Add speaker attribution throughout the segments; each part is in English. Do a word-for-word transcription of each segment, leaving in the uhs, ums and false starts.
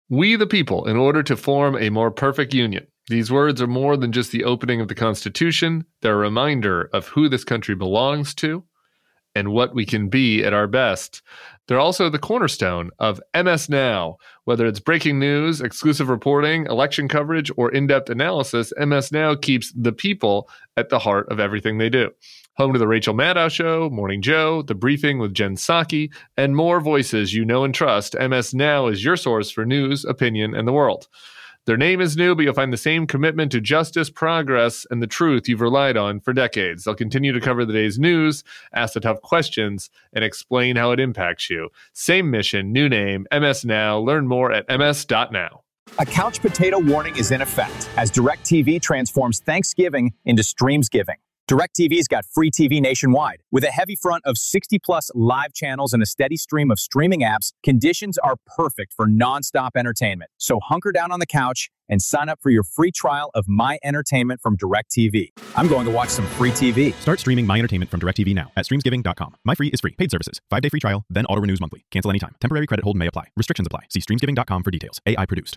Speaker 1: We the people, in order to form a more perfect union. These words are more than just the opening of the Constitution. They're a reminder of who this country belongs to and what we can be at our best. They're also the cornerstone of M S Now. Whether it's breaking news, exclusive reporting, election coverage, or in-depth analysis, M S Now keeps the people at the heart of everything they do. Home to The Rachel Maddow Show, Morning Joe, The Briefing with Jen Psaki, and more voices you know and trust, M S Now is your source for news, opinion, and the world. Their name is new, but you'll find the same commitment to justice, progress, and the truth you've relied on for decades. They'll continue to cover the day's news, ask the tough questions, and explain how it impacts you. Same mission, new name, M S Now. Learn more at m s dot now.
Speaker 2: A couch potato warning is in effect as DirecTV transforms Thanksgiving into Streamsgiving. DirecTV's got free T V nationwide. With a heavy front of sixty plus live channels and a steady stream of streaming apps, conditions are perfect for nonstop entertainment. So hunker down on the couch and sign up for your free trial of My Entertainment from DirecTV. I'm going to watch some free T V.
Speaker 3: Start streaming My Entertainment from DirecTV now at streamsgiving dot com. My Free is free. Paid services. Five-day free trial, then auto-renews monthly. Cancel anytime. Temporary credit hold may apply. Restrictions apply. See streamsgiving dot com for details. A I produced.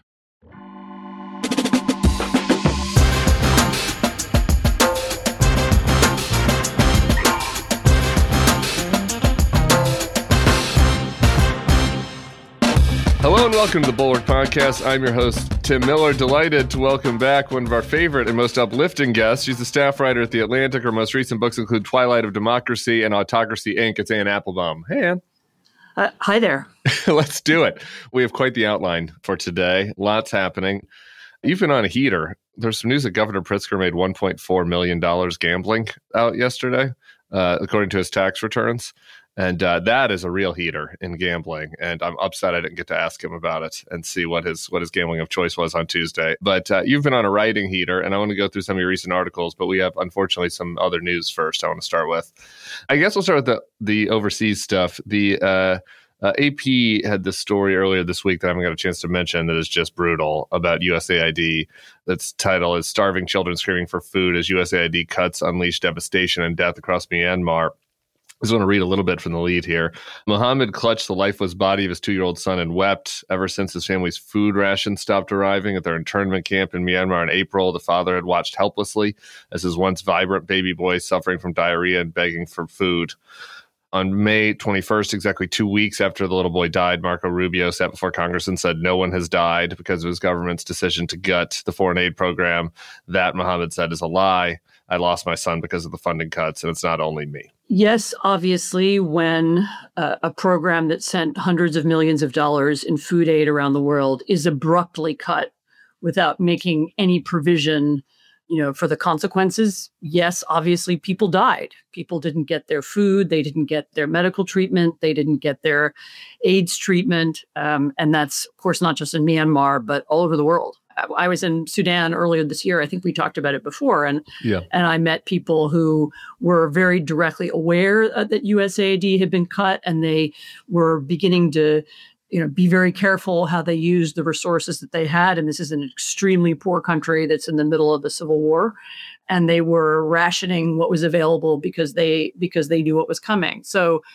Speaker 1: Hello and welcome to the Bulwark Podcast. I'm your host, Tim Miller. Delighted to welcome back one of our favorite and most uplifting guests. She's a staff writer at The Atlantic. Her most recent books include Twilight of Democracy and Autocracy, Incorporated. It's Anne Applebaum. Hey, Anne.
Speaker 4: Uh, hi there.
Speaker 1: Let's do it. We have quite the outline for today. Lots happening. You've been on a heater. There's some news that Governor Pritzker made one point four million dollars gambling out yesterday, uh, according to his tax returns. And uh, that is a real heater in gambling. And I'm upset I didn't get to ask him about it and see what his what his gambling of choice was on Tuesday. But uh, you've been on a writing heater, and I want to go through some of your recent articles. But we have, unfortunately, some other news first I want to start with. I guess we'll start with the, the overseas stuff. The uh, uh, A P had this story earlier this week that I haven't got a chance to mention that is just brutal about U S A I D. Its title is Starving Children Screaming for Food as U S A I D Cuts Unleash Devastation and Death Across Myanmar. I just want to read a little bit from the lead here. Mohammed clutched the lifeless body of his two-year-old son and wept. Ever since his family's food rations stopped arriving at their internment camp in Myanmar in April, the father had watched helplessly as his once vibrant baby boy suffering from diarrhea and begging for food. On May twenty-first, exactly two weeks after the little boy died, Marco Rubio sat before Congress and said no one has died because of his government's decision to gut the foreign aid program. That, Mohammed said, is a lie. I lost my son because of the funding cuts, and it's not only me.
Speaker 4: Yes, obviously, when uh, a program that sent hundreds of millions of dollars in food aid around the world is abruptly cut without making any provision, you know, for the consequences, yes, obviously people died. People didn't get their food. They didn't get their medical treatment. They didn't get their AIDS treatment. Um, and that's, of course, not just in Myanmar, but all over the world. I was in Sudan earlier this year. I think we talked about it before. And
Speaker 1: yeah.
Speaker 4: and I met people who were very directly aware uh, that U S A I D had been cut, and they were beginning to, you know, be very careful how they used the resources that they had. And this is an extremely poor country that's in the middle of a civil war. And they were rationing what was available because they because they knew what was coming. So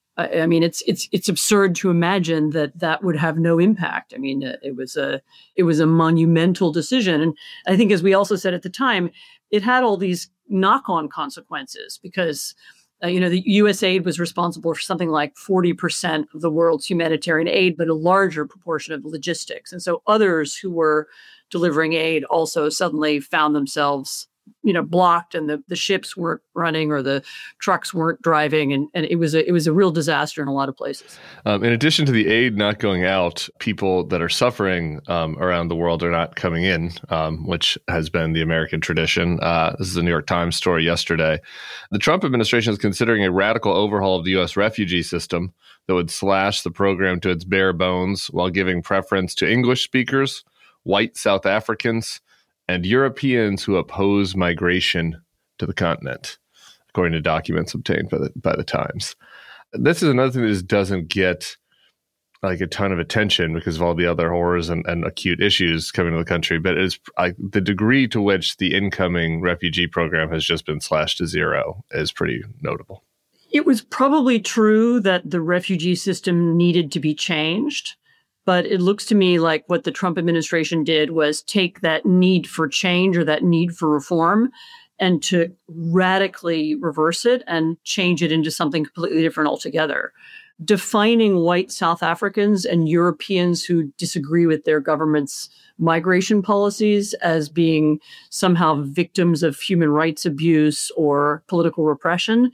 Speaker 4: I mean, it's it's it's absurd to imagine that that would have no impact. I mean, it was a it was a monumental decision, and I think, as we also said at the time, it had all these knock-on consequences because, uh, you know, the U S aid was responsible for something like forty percent of the world's humanitarian aid, but a larger proportion of logistics, and so others who were delivering aid also suddenly found themselves, you know, blocked, and the, the ships weren't running or the trucks weren't driving. And, and it was a, it was a real disaster in a lot of places.
Speaker 1: Um, in addition to the aid not going out, people that are suffering um, around the world are not coming in, um, which has been the American tradition. Uh, this is a New York Times story yesterday. The Trump administration is considering a radical overhaul of the U S refugee system that would slash the program to its bare bones while giving preference to English speakers, white South Africans, and Europeans who oppose migration to the continent, according to documents obtained by the by the Times. This is another thing that just doesn't get like a ton of attention because of all the other horrors and, and acute issues coming to the country. But it's like the degree to which the incoming refugee program has just been slashed to zero is pretty notable.
Speaker 4: It was probably true that the refugee system needed to be changed. But it looks to me like what the Trump administration did was take that need for change or that need for reform and to radically reverse it and change it into something completely different altogether. Defining white South Africans and Europeans who disagree with their government's migration policies as being somehow victims of human rights abuse or political repression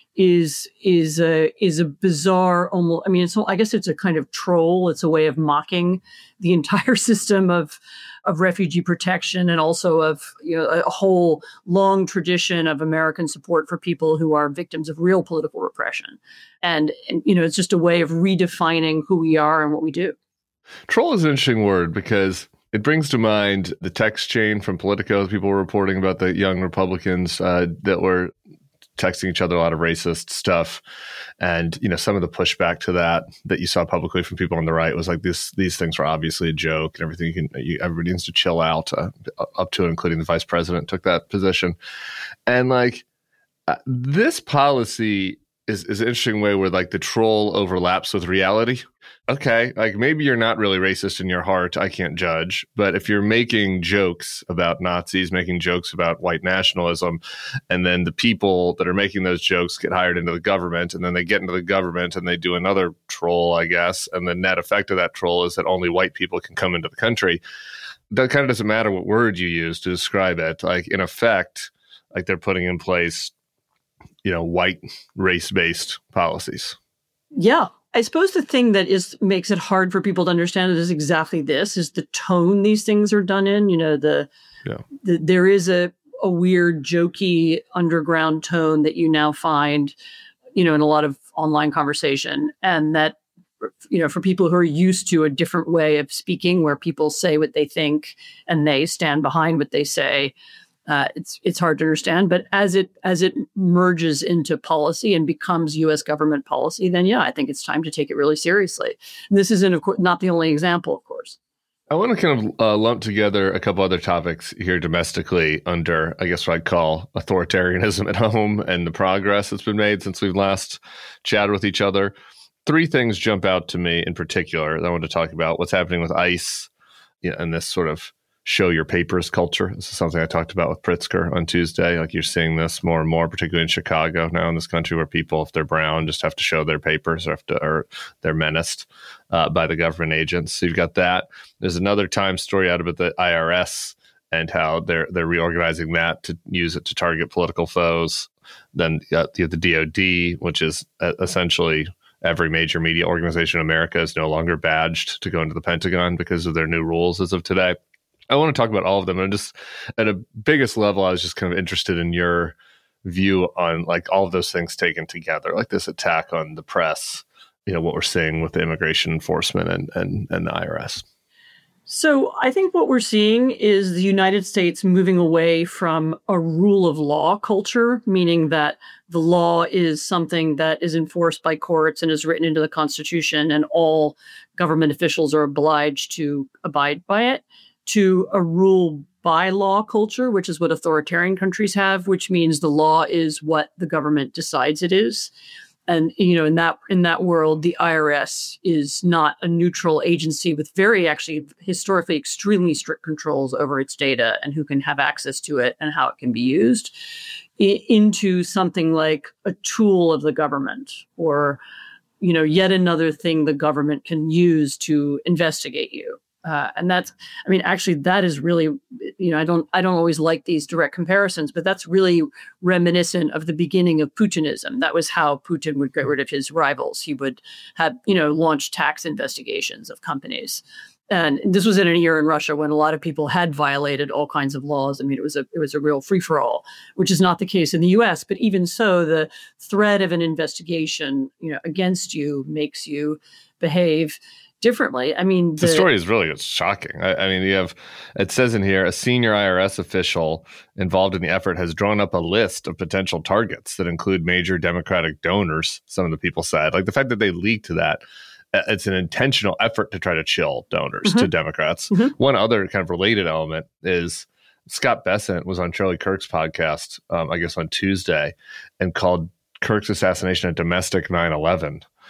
Speaker 4: is is a is a bizarre, almost. I mean, it's I guess it's a kind of troll. It's a way of mocking the entire system of of refugee protection and also of, you know, a whole long tradition of American support for people who are victims of real political repression. And, and you know, it's just a way of redefining who we are and what we do.
Speaker 1: Troll is an interesting word because it brings to mind the text chain from Politico. People were reporting about the young Republicans uh, that were texting each other a lot of racist stuff. And, you know, some of the pushback to that that you saw publicly from people on the right was like, this, these things were obviously a joke and everything. You can, you, everybody needs to chill out, uh, up to it, including the vice president took that position. And like, uh, this policy is, is an interesting way where like the troll overlaps with reality. Okay, like maybe you're not really racist in your heart. I can't judge. But if you're making jokes about Nazis, making jokes about white nationalism, and then the people that are making those jokes get hired into the government, and then they get into the government and they do another troll, I guess, and the net effect of that troll is that only white people can come into the country. That kind of doesn't matter what word you use to describe it. Like in effect, like they're putting in place, you know, white race-based policies.
Speaker 4: Yeah. I suppose the thing that is makes it hard for people to understand it is exactly this, is the tone these things are done in. You know, the,
Speaker 1: yeah.
Speaker 4: the there is a, a weird, jokey underground tone that you now find, you know, in a lot of online conversation. And that, you know, for people who are used to a different way of speaking where people say what they think and they stand behind what they say, Uh, it's it's hard to understand, but as it as it merges into policy and becomes U S government policy, then yeah, I think it's time to take it really seriously. And this isn't, of course, not the only example, of course.
Speaker 1: I want to kind of uh, lump together a couple other topics here domestically under, I guess, what I'd call authoritarianism at home and the progress that's been made since we've last chatted with each other. Three things jump out to me in particular that I want to talk about. What's happening with ICE, you know, and this sort of show your papers culture. This is something I talked about with Pritzker on Tuesday. Like you're seeing this more and more, particularly in Chicago now in this country, where people, if they're brown, just have to show their papers or have to, or they're menaced uh, by the government agents. So you've got that. There's another Times story out about the I R S and how they're they're reorganizing that to use it to target political foes. Then you have the D O D, which is essentially every major media organization in America is no longer badged to go into the Pentagon because of their new rules as of today. I want to talk about all of them. And just at a biggest level, I was just kind of interested in your view on like all of those things taken together, like this attack on the press, you know, what we're seeing with the immigration enforcement and, and, and the I R S.
Speaker 4: So I think what we're seeing is the United States moving away from a rule of law culture, meaning that the law is something that is enforced by courts and is written into the Constitution, and all government officials are obliged to abide by it, to a rule by law culture, which is what authoritarian countries have, which means the law is what the government decides it is. And, you know, in that in that world, the I R S is not a neutral agency with very actually historically extremely strict controls over its data and who can have access to it and how it can be used, I- into something like a tool of the government, or, you know, yet another thing the government can use to investigate you. Uh, and that's, I mean, actually, that is really, you know, I don't, I don't always like these direct comparisons, but that's really reminiscent of the beginning of Putinism. That was how Putin would get rid of his rivals. He would have, you know, launch tax investigations of companies. And this was in an era in Russia when a lot of people had violated all kinds of laws. I mean, it was a, it was a real free for all, which is not the case in the U S. But even so, the threat of an investigation, you know, against you makes you behave differently. I mean,
Speaker 1: the, the story is really shocking. I, I mean, you have, it says in here, a senior I R S official involved in the effort has drawn up a list of potential targets that include major Democratic donors. Some of the people said, like the fact that they leaked to that, it's an intentional effort to try to chill donors mm-hmm. to Democrats. Mm-hmm. One other kind of related element is Scott Bessent was on Charlie Kirk's podcast, um, I guess on Tuesday, and called Kirk's assassination a domestic nine eleven.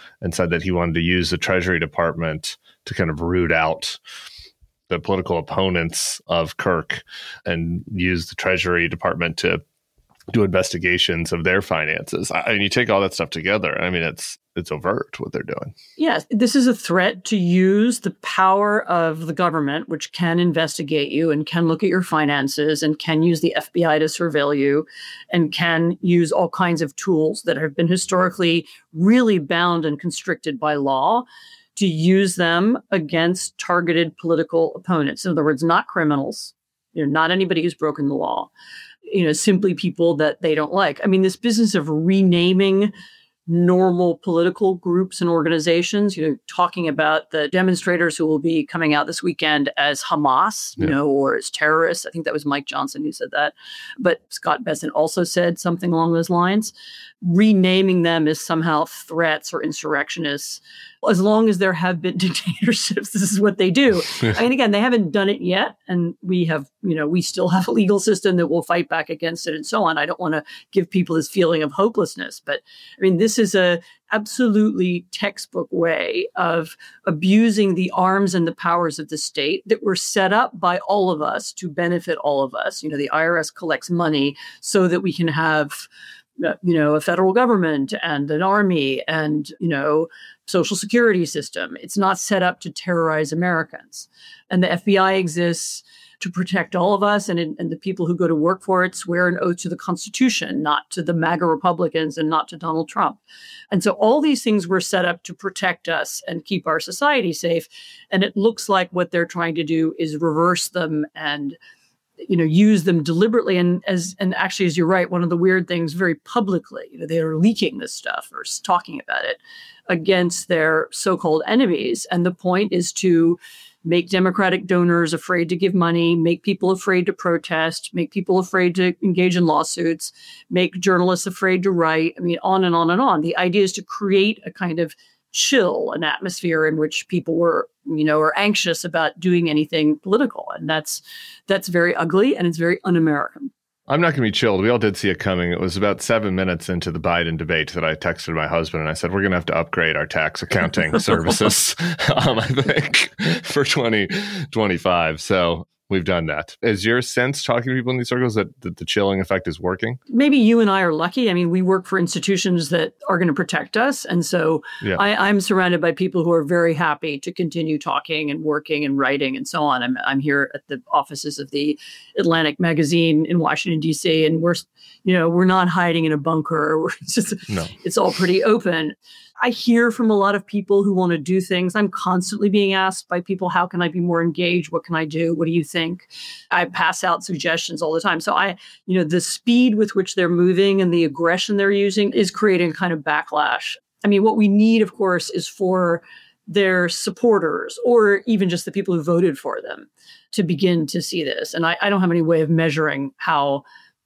Speaker 1: and said that he wanted to use the Treasury Department to kind of root out the political opponents of Kirk and use the Treasury Department to do investigations of their finances. I mean, you take all that stuff together, I mean, it's it's overt what they're doing.
Speaker 4: Yes, this is a threat to use the power of the government, which can investigate you and can look at your finances and can use the F B I to surveil you and can use all kinds of tools that have been historically really bound and constricted by law to use them against targeted political opponents. In other words, not criminals, you know, not anybody who's broken the law, you know, simply people that they don't like. I mean, this business of renaming normal political groups and organizations, you know, talking about the demonstrators who will be coming out this weekend as Hamas, you yeah. know, or as terrorists. I think that was Mike Johnson who said that. But Scott Bessent also said something along those lines. Renaming them as somehow threats or insurrectionists. As long as there have been dictatorships, this is what they do. I mean, again, they haven't done it yet. And we have, you know, we still have a legal system that will fight back against it and so on. I don't want to give people this feeling of hopelessness. But I mean, this is a absolutely textbook way of abusing the arms and the powers of the state that were set up by all of us to benefit all of us. You know, the I R S collects money so that we can have, you know, a federal government and an army and, you know, social security system. It's not set up to terrorize Americans. And the F B I exists to protect all of us, and, and the people who go to work for it swear an oath to the Constitution, not to the MAGA Republicans and not to Donald Trump. And so all these things were set up to protect us and keep our society safe. And it looks like what they're trying to do is reverse them and, you know, use them deliberately. And as and actually, as you're right, one of the weird things, very publicly, you know, they are leaking this stuff or talking about it against their so-called enemies. And the point is to make Democratic donors afraid to give money, make people afraid to protest, make people afraid to engage in lawsuits, make journalists afraid to write. I mean, on and on and on. The idea is to create a kind of chill, an atmosphere in which people were, you know, are anxious about doing anything political. And that's that's very ugly and it's very un-American.
Speaker 1: I'm not going to be chilled. We all did see it coming. It was about seven minutes into the Biden debate that I texted my husband and I said, we're going to have to upgrade our tax accounting services, um, I think, for twenty twenty-five. So we've done that. Is your sense, talking to people in these circles, that, that the chilling effect is working? Maybe
Speaker 4: you and I are lucky. I mean, we work for institutions that are going to protect us. And so yeah. I, I'm surrounded by people who are very happy to continue talking and working and writing and so on. I'm, I'm here at the offices of the Atlantic magazine in Washington, D C, and we're, you know, we're not hiding in a bunker. We're just, no. It's all pretty open. I hear from a lot of people who want to do things. I'm constantly being asked by people, how can I be more engaged? What can I do? What do you think? I pass out suggestions all the time. So I, you know, the speed with which they're moving and the aggression they're using is creating a kind of backlash. I mean, what we need, of course, is for their supporters or even just the people who voted for them to begin to see this. And I, I don't have any way of measuring how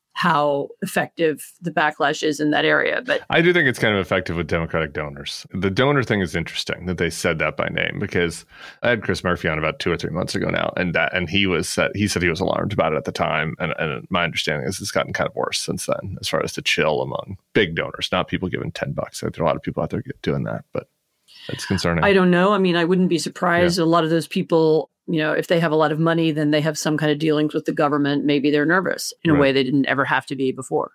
Speaker 4: how effective the backlash is in that area. But
Speaker 1: I do think it's kind of effective with Democratic donors. The donor thing is interesting that they said that by name, because I had Chris Murphy on about two or three months ago now, and that and he was said, he said he was alarmed about it at the time. And, and my understanding is it's gotten kind of worse since then, as far as the chill among big donors, not people giving ten bucks. There are a lot of people out there doing that, but it's concerning.
Speaker 4: I don't know. I mean, I wouldn't be surprised. Yeah. A lot of those people, you know, if they have a lot of money, then they have some kind of dealings with the government. Maybe they're nervous in right. a way they didn't ever have to be before.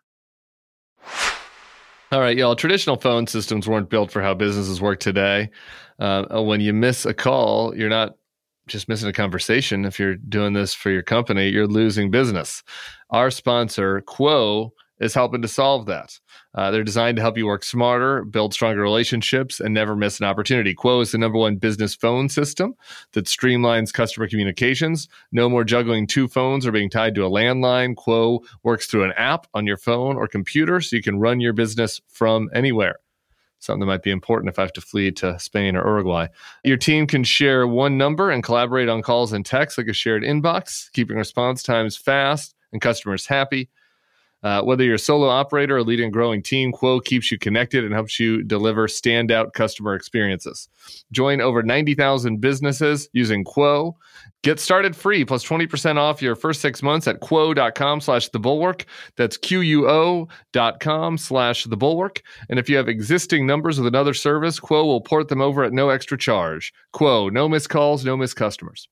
Speaker 1: All right, y'all. Traditional phone systems weren't built for how businesses work today. Uh, when you miss a call, you're not just missing a conversation. If you're doing this for your company, you're losing business. Our sponsor, Quo, is helping to solve that. Uh, they're designed to help you work smarter, build stronger relationships, and never miss an opportunity. Quo is the number one business phone system that streamlines customer communications. No more juggling two phones or being tied to a landline. Quo works through an app on your phone or computer, so you can run your business from anywhere. Something that might be important if I have to flee to Spain or Uruguay. Your team can share one number and collaborate on calls and texts like a shared inbox, keeping response times fast and customers happy. Uh, whether you're a solo operator or leading a growing team, Quo keeps you connected and helps you deliver standout customer experiences. Join over ninety thousand businesses using Quo. Get started free plus twenty percent off your first six months at quo.com slash the bulwark. That's Q-U-O dot com slash the bulwark. And if you have existing numbers with another service, Quo will port them over at no extra charge. Quo, no missed calls, no missed customers.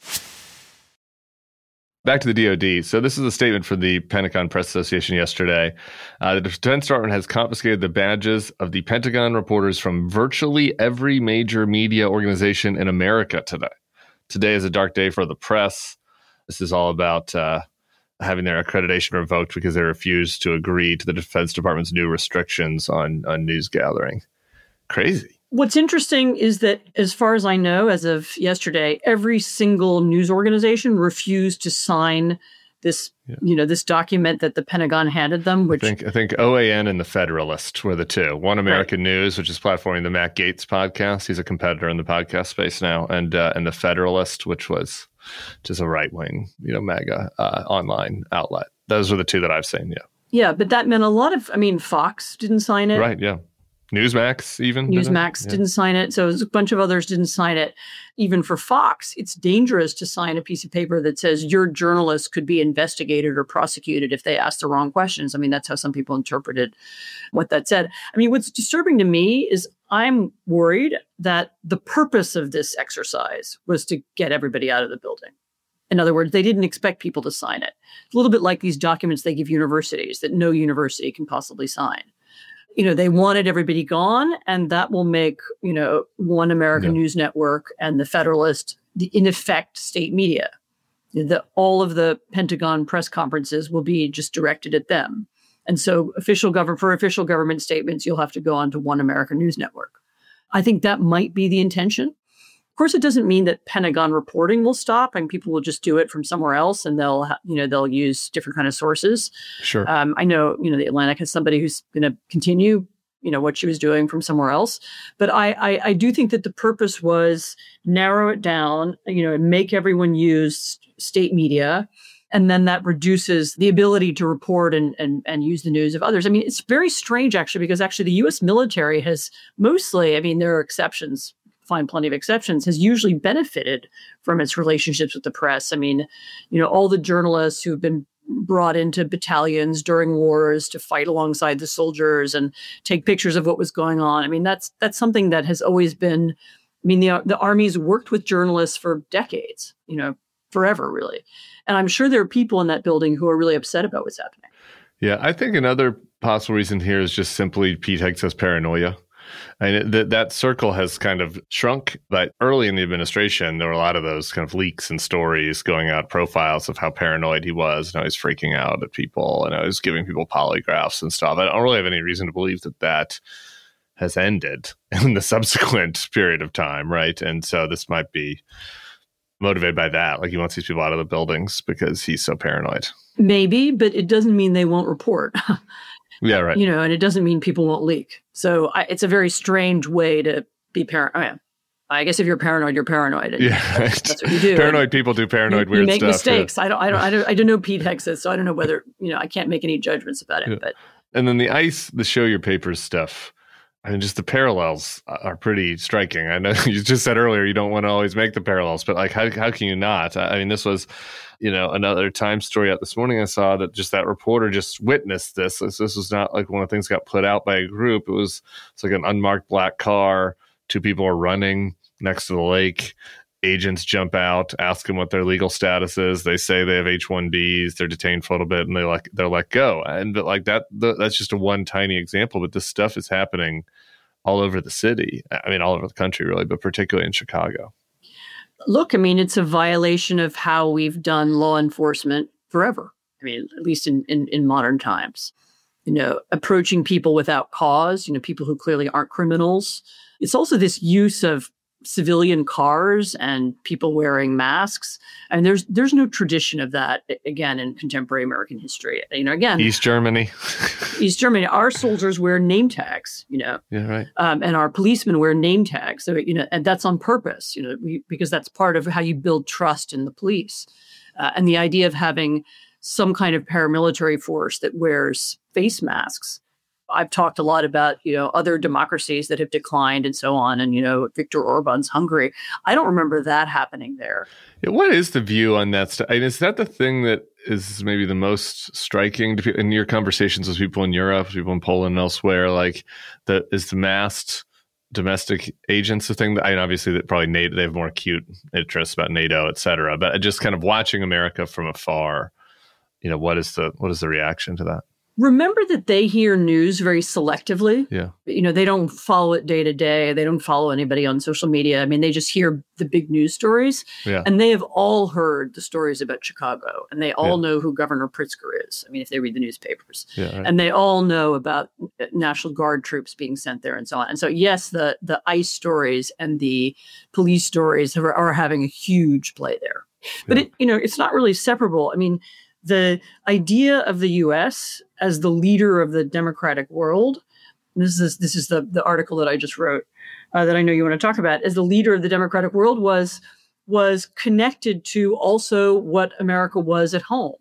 Speaker 1: Back to the D O D. So this is a statement from the Pentagon Press Association yesterday. Uh, the Defense Department has confiscated the badges of the Pentagon reporters from virtually every major media organization in America today. Today is a dark day for the press. This is all about uh, having their accreditation revoked because they refused to agree to the Defense Department's new restrictions on, on news gathering. Crazy.
Speaker 4: What's interesting is that, as far as I know, as of yesterday, every single news organization refused to sign this, yeah. you know, this document that the Pentagon handed them. Which
Speaker 1: I think, I think O A N and the Federalist were the two. One American right. News, which is platforming the Matt Gaetz podcast. He's a competitor in the podcast space now, and uh, and the Federalist, which was just a right wing, you know, MAGA uh, online outlet. Those are the two that I've seen. Yeah.
Speaker 4: Yeah, but that meant a lot of. I mean, Fox didn't sign it.
Speaker 1: Right. Yeah. Newsmax even?
Speaker 4: Newsmax
Speaker 1: did yeah.
Speaker 4: didn't sign it. So a bunch of others didn't sign it. Even for Fox, it's dangerous to sign a piece of paper that says your journalist could be investigated or prosecuted if they ask the wrong questions. I mean, that's how some people interpreted what that said. I mean, what's disturbing to me is I'm worried that the purpose of this exercise was to get everybody out of the building. In other words, they didn't expect people to sign it. It's a little bit like these documents they give universities that no university can possibly sign. You know, they wanted everybody gone, and that will make, you know, One American yeah. News Network and the Federalist, the in effect, state media. The, all of the Pentagon press conferences will be just directed at them. And so official government for official government statements, you'll have to go on to One American News Network. I think that might be the intention. Of course, it doesn't mean that Pentagon reporting will stop, and people will just do it from somewhere else, and they'll, ha- you know, they'll use different kind of sources.
Speaker 1: Sure.
Speaker 4: Um, I know, you know, the Atlantic has somebody who's going to continue, you know, what she was doing from somewhere else. But I, I, I do think that the purpose was narrow it down, you know, and make everyone use state media, and then that reduces the ability to report and and and use the news of others. I mean, it's very strange actually, because actually the U S military has mostly, I mean, there are exceptions. Find plenty of exceptions, has usually benefited from its relationships with the press. I mean, you know, all the journalists who've been brought into battalions during wars to fight alongside the soldiers and take pictures of what was going on. I mean, that's that's something that has always been, I mean, the the Army's worked with journalists for decades, you know, forever, really. And I'm sure there are people in that building who are really upset about what's happening.
Speaker 1: Yeah, I think another possible reason here is just simply Pete Hegseth's paranoia. And that that circle has kind of shrunk, but early in the administration, there were a lot of those kind of leaks and stories going out, profiles of how paranoid he was, and how he's freaking out at people, and how he's giving people polygraphs and stuff. I don't really have any reason to believe that that has ended in the subsequent period of time, right? And so this might be motivated by that. Like he wants these people out of the buildings because he's so paranoid.
Speaker 4: Maybe, but it doesn't mean they won't report.
Speaker 1: Yeah, right.
Speaker 4: You know, and it doesn't mean people won't leak. So I, it's a very strange way to be paranoid. Oh, yeah. I guess if you're paranoid, you're paranoid. And
Speaker 1: yeah,
Speaker 4: that's,
Speaker 1: right.
Speaker 4: that's what you do.
Speaker 1: Paranoid people do paranoid
Speaker 4: you,
Speaker 1: weird
Speaker 4: you make
Speaker 1: stuff.
Speaker 4: mistakes.
Speaker 1: Yeah.
Speaker 4: I don't. I don't. I don't. I don't know Pete Hegseth, so I don't know whether you know. I can't make any judgments about it.
Speaker 1: Yeah.
Speaker 4: But
Speaker 1: and then the ICE, the show your papers stuff. I mean, just the parallels are pretty striking. I know you just said earlier you don't want to always make the parallels, but like, how how can you not? I mean, this was, you know, another Times story out this morning. I saw that just that reporter just witnessed this. This, this was not like one of the things got put out by a group. It was it's like an unmarked black car. Two people are running next to the lake. Agents jump out, ask them what their legal status is. They say they have H one Bs. They're detained for a little bit, and they like they're let go. And but like that, the, that's just a one tiny example. But this stuff is happening all over the city. I mean, all over the country, really, but particularly in Chicago.
Speaker 4: Look, I mean, it's a violation of how we've done law enforcement forever. I mean, at least in, in, in modern times. You know, approaching people without cause, you know, people who clearly aren't criminals. It's also this use of civilian cars and people wearing masks. And there's there's no tradition of that, again, in contemporary American history. You know, again,
Speaker 1: East Germany.
Speaker 4: East Germany, our soldiers wear name tags, you know.
Speaker 1: Yeah, right.
Speaker 4: Um, and our policemen wear name tags. So, you know, and that's on purpose, you know, we, because that's part of how you build trust in the police. Uh, and the idea of having some kind of paramilitary force that wears face masks. I've talked a lot about, you know, other democracies that have declined and so on. And, you know, Viktor Orban's Hungary. I don't remember that happening there.
Speaker 1: Yeah, what is the view on that stuff? And is that the thing that is maybe the most striking to people in your conversations with people in Europe, people in Poland and elsewhere? Like, the is the masked domestic agents a thing that, I mean, obviously that probably NATO, they have more acute interests about NATO, et cetera. But just kind of watching America from afar, you know, what is the what is the reaction to that?
Speaker 4: Remember that they hear news very selectively.
Speaker 1: Yeah.
Speaker 4: You know, they don't follow it day to day. They don't follow anybody on social media. I mean, they just hear the big news stories.
Speaker 1: Yeah.
Speaker 4: And they have all heard the stories about Chicago. And they all
Speaker 1: Yeah.
Speaker 4: know who Governor Pritzker is. I mean, if they read the newspapers.
Speaker 1: Yeah, right.
Speaker 4: And they all know about National Guard troops being sent there and so on. And so, yes, the, the ICE stories and the police stories are, are having a huge play there. But,
Speaker 1: Yeah.
Speaker 4: it, you know, it's not really separable. I mean, the idea of the U S as the leader of the democratic world, and this is this is the, the article that I just wrote uh, that I know you want to talk about, as the leader of the democratic world was was connected to also what America was at home.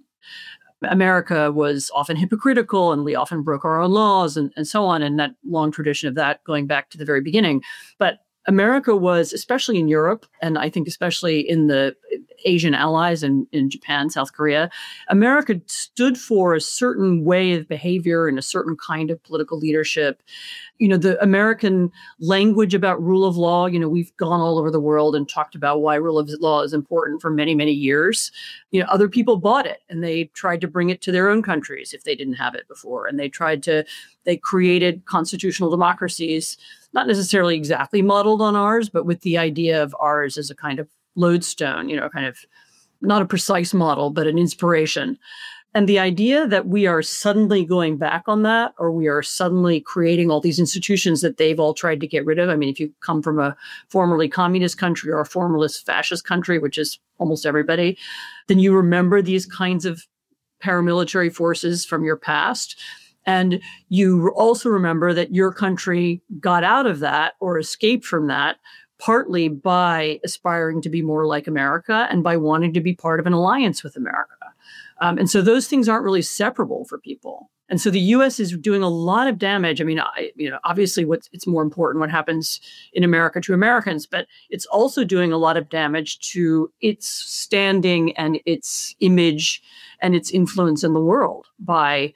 Speaker 4: America was often hypocritical, and we often broke our own laws and, and so on, and that long tradition of that going back to the very beginning. But America was, especially in Europe, and I think especially in the Asian allies and in Japan, South Korea, America stood for a certain way of behavior and a certain kind of political leadership. You know, the American language about rule of law, you know, we've gone all over the world and talked about why rule of law is important for many, many years. You know, other people bought it and they tried to bring it to their own countries if they didn't have it before. And they tried to, they created constitutional democracies, not necessarily exactly modeled on ours, but with the idea of ours as a kind of lodestone, you know, kind of not a precise model, but an inspiration. And the idea that we are suddenly going back on that, or we are suddenly creating all these institutions that they've all tried to get rid of. I mean, if you come from a formerly communist country or a formalist fascist country, which is almost everybody, then you remember these kinds of paramilitary forces from your past. And you also remember that your country got out of that or escaped from that partly by aspiring to be more like America and by wanting to be part of an alliance with America. Um, and so those things aren't really separable for people. And so the U S is doing a lot of damage. I mean, I, you know, obviously what's, it's more important what happens in America to Americans, but it's also doing a lot of damage to its standing and its image and its influence in the world by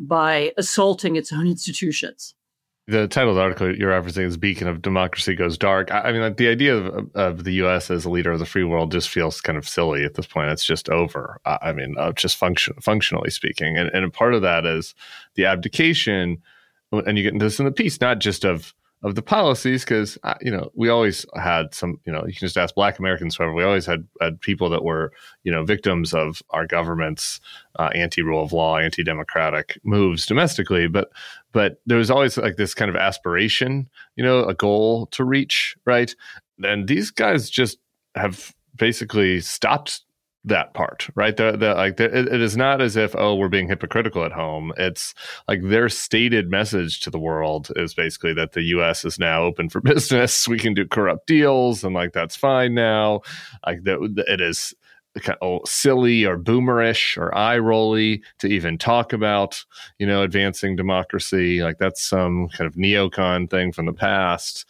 Speaker 4: by assaulting its own institutions.
Speaker 1: The title of the article you're referencing is Beacon of Democracy Goes Dark. I mean, like, the idea of, of the U S as a leader of the free world just feels kind of silly at this point. It's just over. Uh, I mean, uh, just function, functionally speaking. And, and a part of that is the abdication, and you get into this in the piece, not just of of the policies, because, uh, you know, we always had some, you know, you can just ask Black Americans, whoever, we always had, had people that were, you know, victims of our government's uh, anti-rule of law, anti-democratic moves domestically. But but there was always like this kind of aspiration, you know, a goal to reach, right? And these guys just have basically stopped that part, right? The, the, like the, it, it is not as if, oh, we're being hypocritical at home. It's like their stated message to the world is basically that the U S is now open for business. We can do corrupt deals, and like that's fine now. Like that, it is kind of silly or boomerish or eye rolly to even talk about, you know, advancing democracy. Like that's some kind of neocon thing from the past,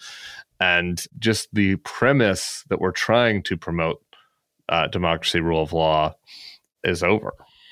Speaker 1: and just the premise that we're trying to promote. Uh, democracy, rule of law is over.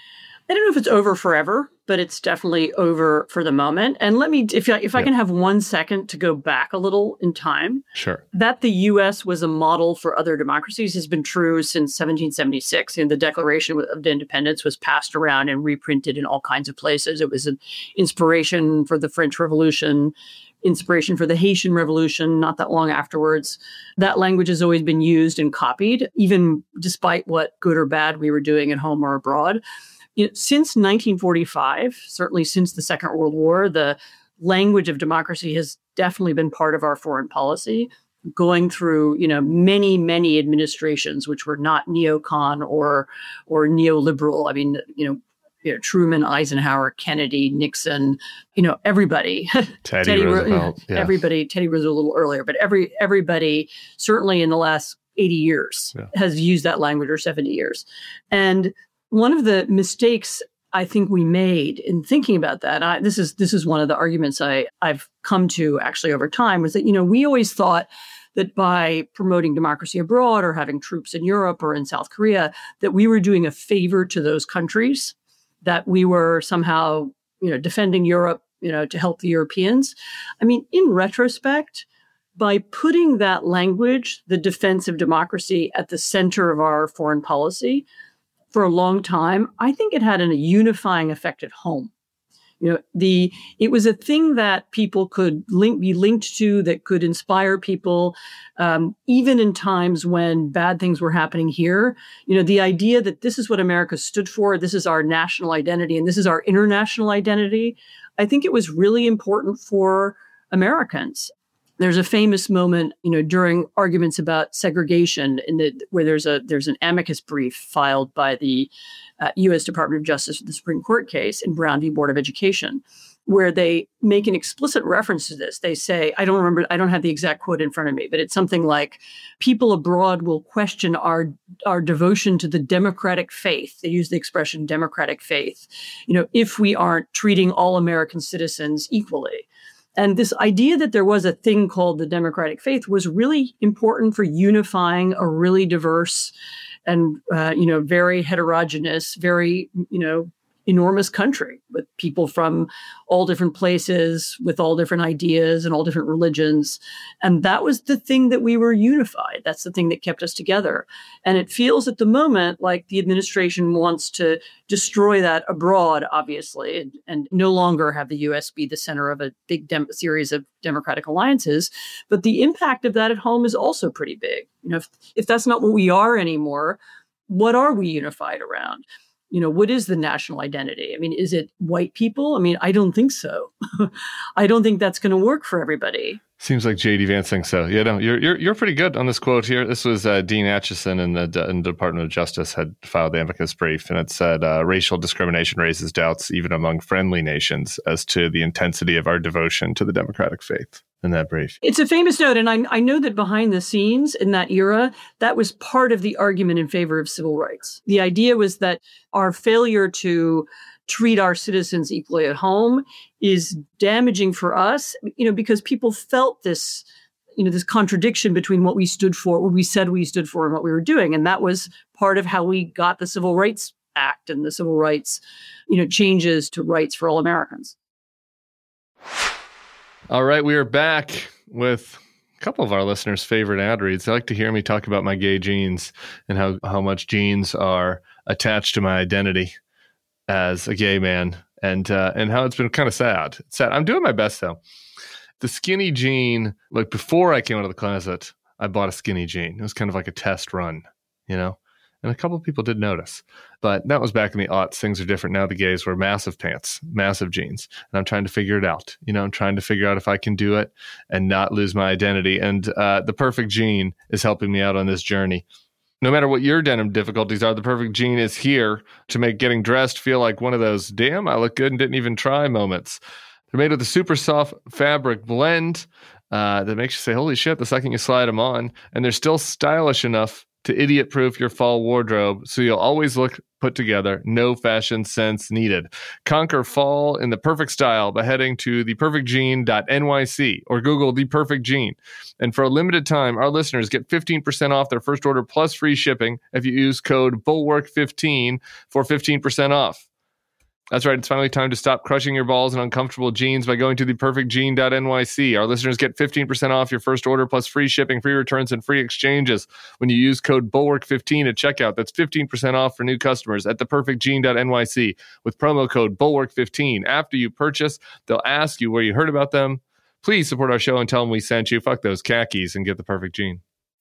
Speaker 4: I don't know if it's over forever, but it's definitely over for the moment. And let me, if I, if I
Speaker 1: yeah.
Speaker 4: can have one second to go back a little in time.
Speaker 1: Sure.
Speaker 4: That the U S was a model for other democracies has been true since seventeen seventy-six. And the Declaration of Independence was passed around and reprinted in all kinds of places. It was an inspiration for the French Revolution, inspiration for the Haitian Revolution, not that long afterwards. That language has always been used and copied, even despite what good or bad we were doing at home or abroad. You know, since nineteen forty-five, certainly since the Second World War, the language of democracy has definitely been part of our foreign policy, going through, you know, many, many administrations, which were not neocon or or neoliberal. I mean, you know, You know, Truman, Eisenhower, Kennedy, Nixon, you know, everybody.
Speaker 1: Teddy,
Speaker 4: Teddy
Speaker 1: Roosevelt. Yeah.
Speaker 4: Everybody, Teddy Roosevelt a little earlier, but every everybody, certainly in the last eighty years,
Speaker 1: yeah.
Speaker 4: has used that language, or seventy years. And One of the mistakes I think we made in thinking about that, I, this is this is one of the arguments I, I've come to actually over time, was that, you know, we always thought that by promoting democracy abroad or having troops in Europe or in South Korea, that we were doing a favor to those countries, that we were somehow, you know, defending Europe, you know, to help the Europeans. I mean, in retrospect, by putting that language, the defense of democracy, at the center of our foreign policy for a long time, I think it had a unifying effect at home. You know, the it was a thing that people could link, be linked to, that could inspire people, um, even in times when bad things were happening here. You know, the idea that this is what America stood for, this is our national identity, and this is our international identity. I think it was really important for Americans. There's a famous moment, you know, during arguments about segregation, in the where there's a there's an amicus brief filed by the uh, U S Department of Justice for the Supreme Court case in Brown v. Board of Education, where they make an explicit reference to this. They say, I don't remember, I don't have the exact quote in front of me, but it's something like, people abroad will question our our devotion to the democratic faith. They use the expression democratic faith, you know, if we aren't treating all American citizens equally. And this idea that there was a thing called the democratic faith was really important for unifying a really diverse and, uh, you know, very heterogeneous, very, you know, enormous country with people from all different places, with all different ideas and all different religions. And that was the thing that we were unified. That's the thing that kept us together. And it feels at the moment like the administration wants to destroy that abroad, obviously, and, and no longer have the U S be the center of a big dem- series of democratic alliances. But the impact of that at home is also pretty big. You know, if, if that's not what we are anymore, what are we unified around? You know, what is the national identity? I mean, is it white people? I mean, I don't think so. I don't think that's going to work for everybody.
Speaker 1: Seems like J D Vance thinks so. Yeah, no, you're you're you're pretty good on this quote here. This was uh, Dean Acheson in the, in the Department of Justice had filed the amicus brief, and it said uh, racial discrimination raises doubts even among friendly nations as to the intensity of our devotion to the democratic faith. In that brief,
Speaker 4: it's a famous note, and I, I know that behind the scenes in that era, that was part of the argument in favor of civil rights. The idea was that our failure to treat our citizens equally at home is damaging for us, you know, because people felt this, you know, this contradiction between what we stood for, what we said we stood for, and what we were doing, and that was part of how we got the Civil Rights Act and the civil rights, you know, changes to rights for all Americans.
Speaker 1: All right, we are back with a couple of our listeners' favorite ad reads. They like to hear me talk about my gay genes and how, how much genes are attached to my identity as a gay man, and uh, and how it's been kind of sad. It's sad. I'm doing my best, though. The skinny gene, like before I came out of the closet, I bought a skinny gene. It was kind of like a test run, you know? And a couple of people did notice. But that was back in the aughts. Things are different now. The gays wear massive pants, massive jeans. And I'm trying to figure it out. You know, I'm trying to figure out if I can do it and not lose my identity. And uh, the perfect gene is helping me out on this journey. No matter what your denim difficulties are, the perfect gene is here to make getting dressed feel like one of those, damn, I look good and didn't even try moments. They're made with a super soft fabric blend uh, that makes you say, holy shit, the second you slide them on. And they're still stylish enough to idiot-proof your fall wardrobe, so you'll always look put together, no fashion sense needed. Conquer fall in the perfect style by heading to the perfect gene dot N Y C or Google The Perfect Gene. And for a limited time, our listeners get fifteen percent off their first order plus free shipping if you use code bulwark fifteen for fifteen percent off. That's right. It's finally time to stop crushing your balls in uncomfortable jeans by going to the perfect gene dot N Y C. Our listeners get fifteen percent off your first order plus free shipping, free returns, and free exchanges when you use code bulwark fifteen at checkout. That's fifteen percent off for new customers at the perfect gene dot N Y C with promo code bulwark fifteen. After you purchase, they'll ask you where you heard about them. Please support our show and tell them we sent you. Fuck those khakis and get the perfect gene.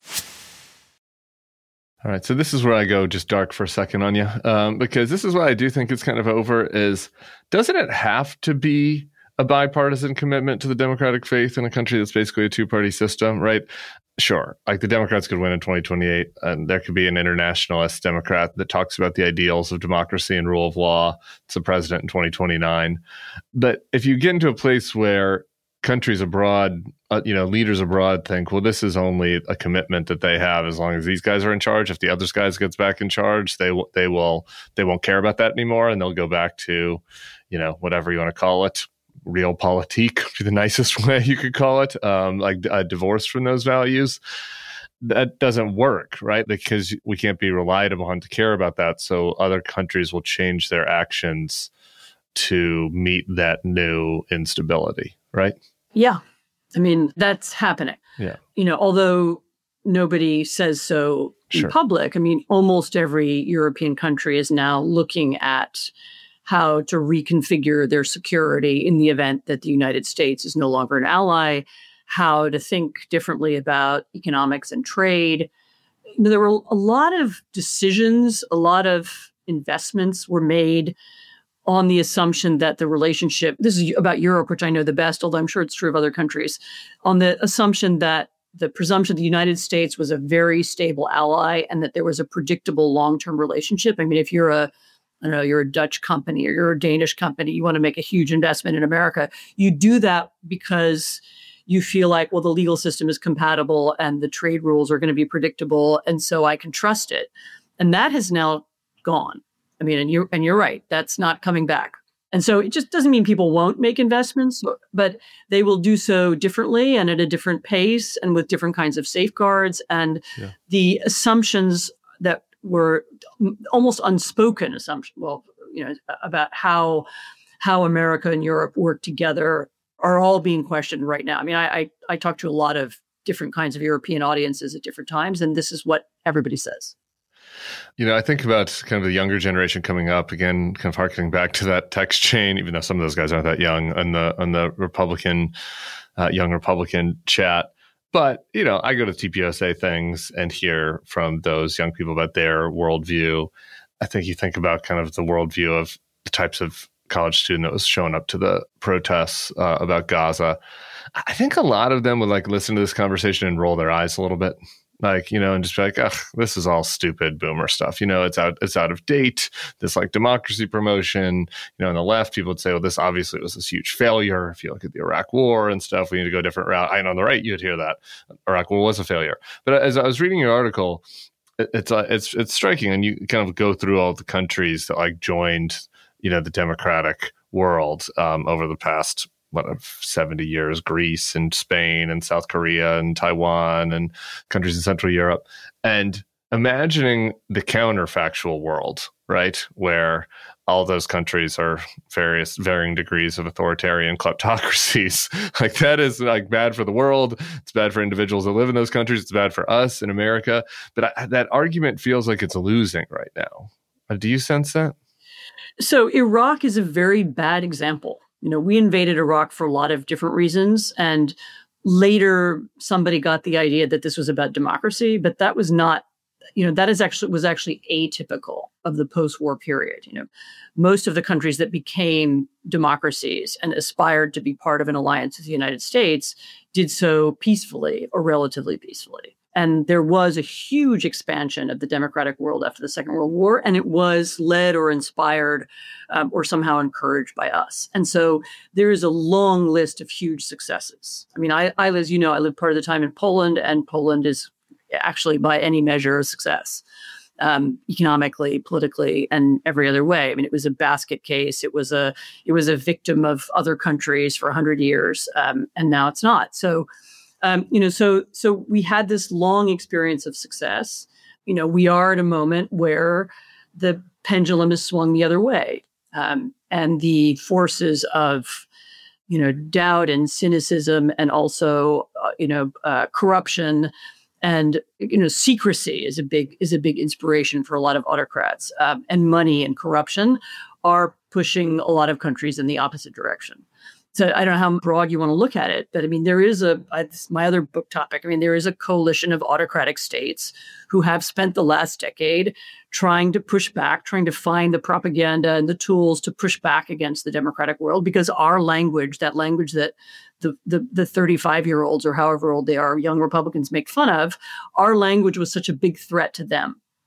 Speaker 1: All right, so this is where I go just dark for a second on you, um, because this is what I do think it's kind of over is, doesn't it have to be a bipartisan commitment to the democratic faith in a country that's basically a two-party system, right? Sure, like the Democrats could win in twenty twenty-eight, and there could be an internationalist Democrat that talks about the ideals of democracy and rule of law. It's the president in twenty twenty-nine. But if you get into a place where countries abroad uh, you know, leaders abroad think, well, this is only a commitment that they have as long as these guys are in charge. If the other guys gets back in charge, they will, they will, they won't care about that anymore, and they'll go back to, you know, whatever you want to call it, realpolitik, the nicest way you could call it, um, like a divorce from those values. That doesn't work, right? Because we can't be relied upon to care about that. So other countries will change their actions to meet that new instability, right?
Speaker 4: Yeah. I mean, that's happening.
Speaker 1: Yeah.
Speaker 4: You know, although nobody says so in
Speaker 1: Sure.
Speaker 4: public, I mean, almost every European country is now looking at how to reconfigure their security in the event that the United States is no longer an ally, how to think differently about economics and trade. You know, there were a lot of decisions, a lot of investments were made on the assumption that the relationship, this is about Europe, which I know the best, although I'm sure it's true of other countries, on the assumption that the presumption the United States was a very stable ally and that there was a predictable long-term relationship. I mean, if you're a, I don't know, you're a Dutch company or you're a Danish company, you want to make a huge investment in America, you do that because you feel like, well, the legal system is compatible and the trade rules are going to be predictable, and so I can trust it. And that has now gone. I mean, and you're, and you're right, that's not coming back. And so it just doesn't mean people won't make investments, but they will do so differently and at a different pace and with different kinds of safeguards. And yeah. the assumptions that were almost unspoken assumptions, well, you know, about how how America and Europe work together are all being questioned right now. I mean, I, I, I talk to a lot of different kinds of European audiences at different times, and this is what everybody says.
Speaker 1: You know, I think about kind of the younger generation coming up, again, kind of harkening back to that text chain, even though some of those guys aren't that young, on the on the Republican, uh, young Republican chat. But, you know, I go to T P U S A things and hear from those young people about their worldview. I think you think about kind of the worldview of the types of college student that was showing up to the protests uh, about Gaza. I think a lot of them would like listen to this conversation and roll their eyes a little bit. Like, you know, and just be like, ugh, this is all stupid boomer stuff. You know, it's out, it's out of date. This like democracy promotion, you know, on the left, people would say, well, this obviously was this huge failure. If you look at the Iraq war and stuff, we need to go a different route. And on the right, you'd hear that Iraq war was a failure. But as I was reading your article, it, it's, uh, it's, it's striking. And you kind of go through all the countries that like joined, you know, the democratic world um, over the past what seventy years, Greece and Spain and South Korea and Taiwan and countries in Central Europe, and imagining the counterfactual world, right, where all those countries are various varying degrees of authoritarian kleptocracies. Like that is like bad for the world. It's bad for individuals that live in those countries. It's bad for us in America. But I, that argument feels like it's losing right now. Do you sense that?
Speaker 4: So Iraq is a very bad example. You know, we invaded Iraq for a lot of different reasons. And later somebody got the idea that this was about democracy, but that was not, you know, that is actually was actually atypical of the post-war period. You know, most of the countries that became democracies and aspired to be part of an alliance with the United States did so peacefully or relatively peacefully. And there was a huge expansion of the democratic world after the Second World War, and it was led or inspired um, or somehow encouraged by us. And so there is a long list of huge successes. I mean, I, I as you know, I lived part of the time in Poland, and Poland is actually by any measure a success, um, economically, politically, and every other way. I mean, it was a basket case. It was a it was a victim of other countries for a hundred years, um, and now it's not. So. Um, you know, so so we had this long experience of success. You know, we are at a moment where the pendulum is swung the other way, um, and the forces of, you know, doubt and cynicism, and also, uh, you know, uh, corruption and you know, secrecy is a big is a big inspiration for a lot of autocrats, um, and money and corruption are pushing a lot of countries in the opposite direction. So I don't know how broad you want to look at it, but I mean, there is a, I, this is my other book topic. I mean, there is a coalition of autocratic states who have spent the last decade trying to push back, trying to find the propaganda and the tools to push back against the democratic world, because our language, that language that the the, the thirty-five-year-olds or however old they are, young Republicans make fun of, our language was such a big threat to them.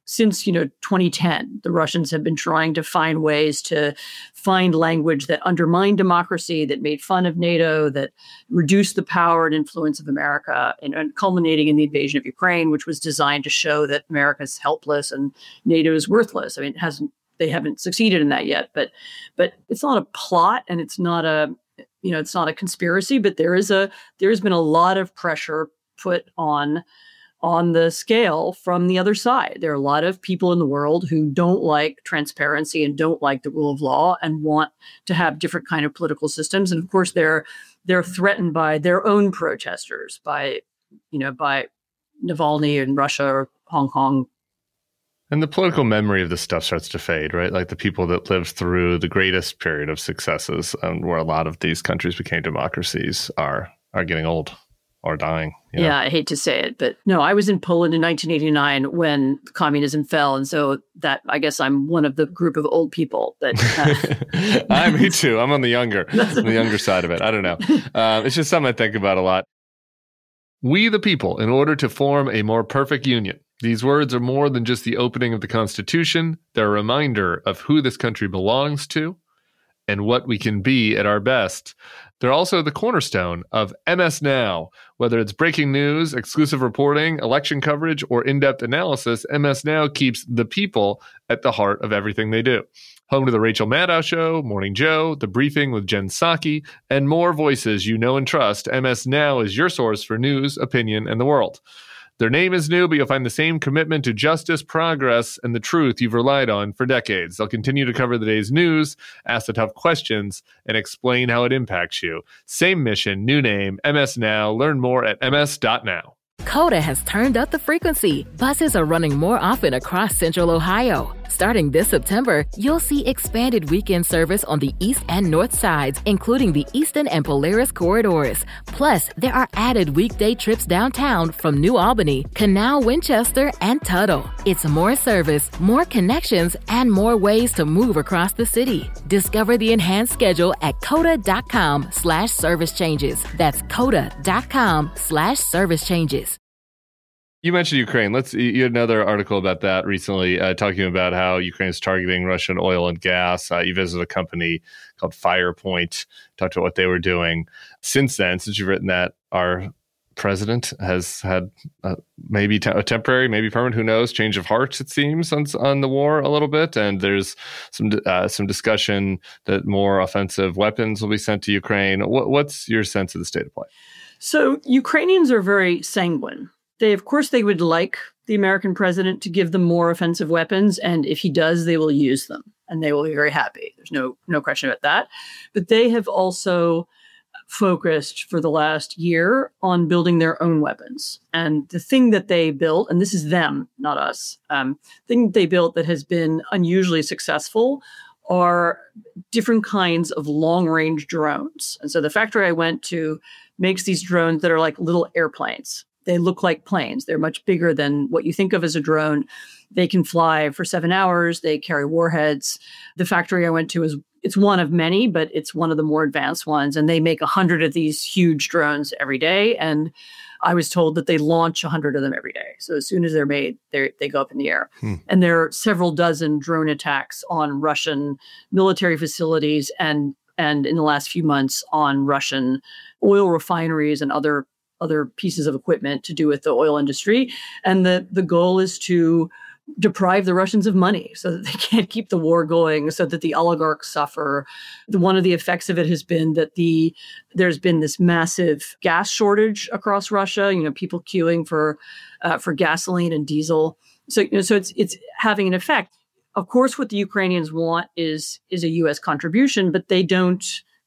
Speaker 4: since, you know, twenty ten, the Russians have been trying to find ways to find language that undermined democracy, that made fun of NATO, that reduced the power and influence of America, and, and culminating in the invasion of Ukraine, which was designed to show that America's helpless and NATO is worthless. I mean, it hasn't, they haven't succeeded in that yet, but, but it's not a plot and it's not a, you know, it's not a conspiracy, but there is a, there's been a lot of pressure put on on the scale from the other side. There are a lot of people in the world who don't like transparency and don't like the rule of law and want to have different kind of political systems. And of course, they're they're threatened by their own protesters, by, you know, by Navalny in Russia or Hong Kong.
Speaker 1: And the political memory of this stuff starts to fade, right? Like the people that lived through the greatest period of successes, um, where a lot of these countries became democracies, are are getting old. Or dying. You know?
Speaker 4: Yeah, I hate to say it, but no, I was in Poland in nineteen eighty-nine when communism fell. And so that, I guess I'm one of the group of old people that. Uh,
Speaker 1: I, me too. I'm on the younger, on the younger side of it. I don't know. Uh, it's just something I think about a lot. We the people, in order to form a more perfect union. These words are more than just the opening of the Constitution. They're a reminder of who this country belongs to and what we can be at our best. They're also the cornerstone of M S Now. Whether it's breaking news, exclusive reporting, election coverage, or in-depth analysis, M S Now keeps the people at the heart of everything they do. Home to The Rachel Maddow Show, Morning Joe, The Briefing with Jen Psaki, and more voices you know and trust, M S Now is your source for news, opinion, and the world. Their name is new, but you'll find the same commitment to justice, progress, and the truth you've relied on for decades. They'll continue to cover the day's news, ask the tough questions, and explain how it impacts you. Same mission, new name, M S Now. Learn more at m s dot now.
Speaker 5: Coda has turned up the frequency. Buses are running more often across Central Ohio. Starting this September, you'll see expanded weekend service on the east and north sides, including the Eastern and Polaris corridors. Plus, there are added weekday trips downtown from New Albany, Canal, Winchester, and Tuttle. It's more service, more connections, and more ways to move across the city. Discover the enhanced schedule at coda.com slash service changes. That's coda.com slash service changes.
Speaker 1: You mentioned Ukraine. Let's. You had another article about that recently, uh, talking about how Ukraine is targeting Russian oil and gas. Uh, you visited a company called Firepoint, talked about what they were doing. Since then, since you've written that, our president has had uh, maybe te- a temporary, maybe permanent, who knows, change of heart, it seems, on, on the war a little bit. And there's some uh, some discussion that more offensive weapons will be sent to Ukraine. What, what's your sense of the state of play?
Speaker 4: So Ukrainians are very sanguine. They, of course, they would like the American president to give them more offensive weapons. And if he does, they will use them and they will be very happy. There's no no question about that. But they have also focused for the last year on building their own weapons. And the thing that they built, and this is them, not us, um, thing that they built that has been unusually successful are different kinds of long-range drones. And so the factory I went to makes these drones that are like little airplanes. They look like planes. They're much bigger than what you think of as a drone. They can fly for seven hours. They carry warheads. The factory I went to is, it's one of many, but it's one of the more advanced ones. And they make a hundred of these huge drones every day. And I was told that they launch a hundred of them every day. So as soon as they're made, they they go up in the air. Hmm. And there are several dozen drone attacks on Russian military facilities and, and in the last few months on Russian oil refineries and other other pieces of equipment to do with the oil industry. And the, the goal is to deprive the Russians of money so that they can't keep the war going, so that the oligarchs suffer. The, one of the effects of it has been that the there's been this massive gas shortage across Russia, you know, people queuing for uh, for gasoline and diesel. So, you know, so it's it's having an effect. Of course, what the Ukrainians want is is a U S contribution, but they don't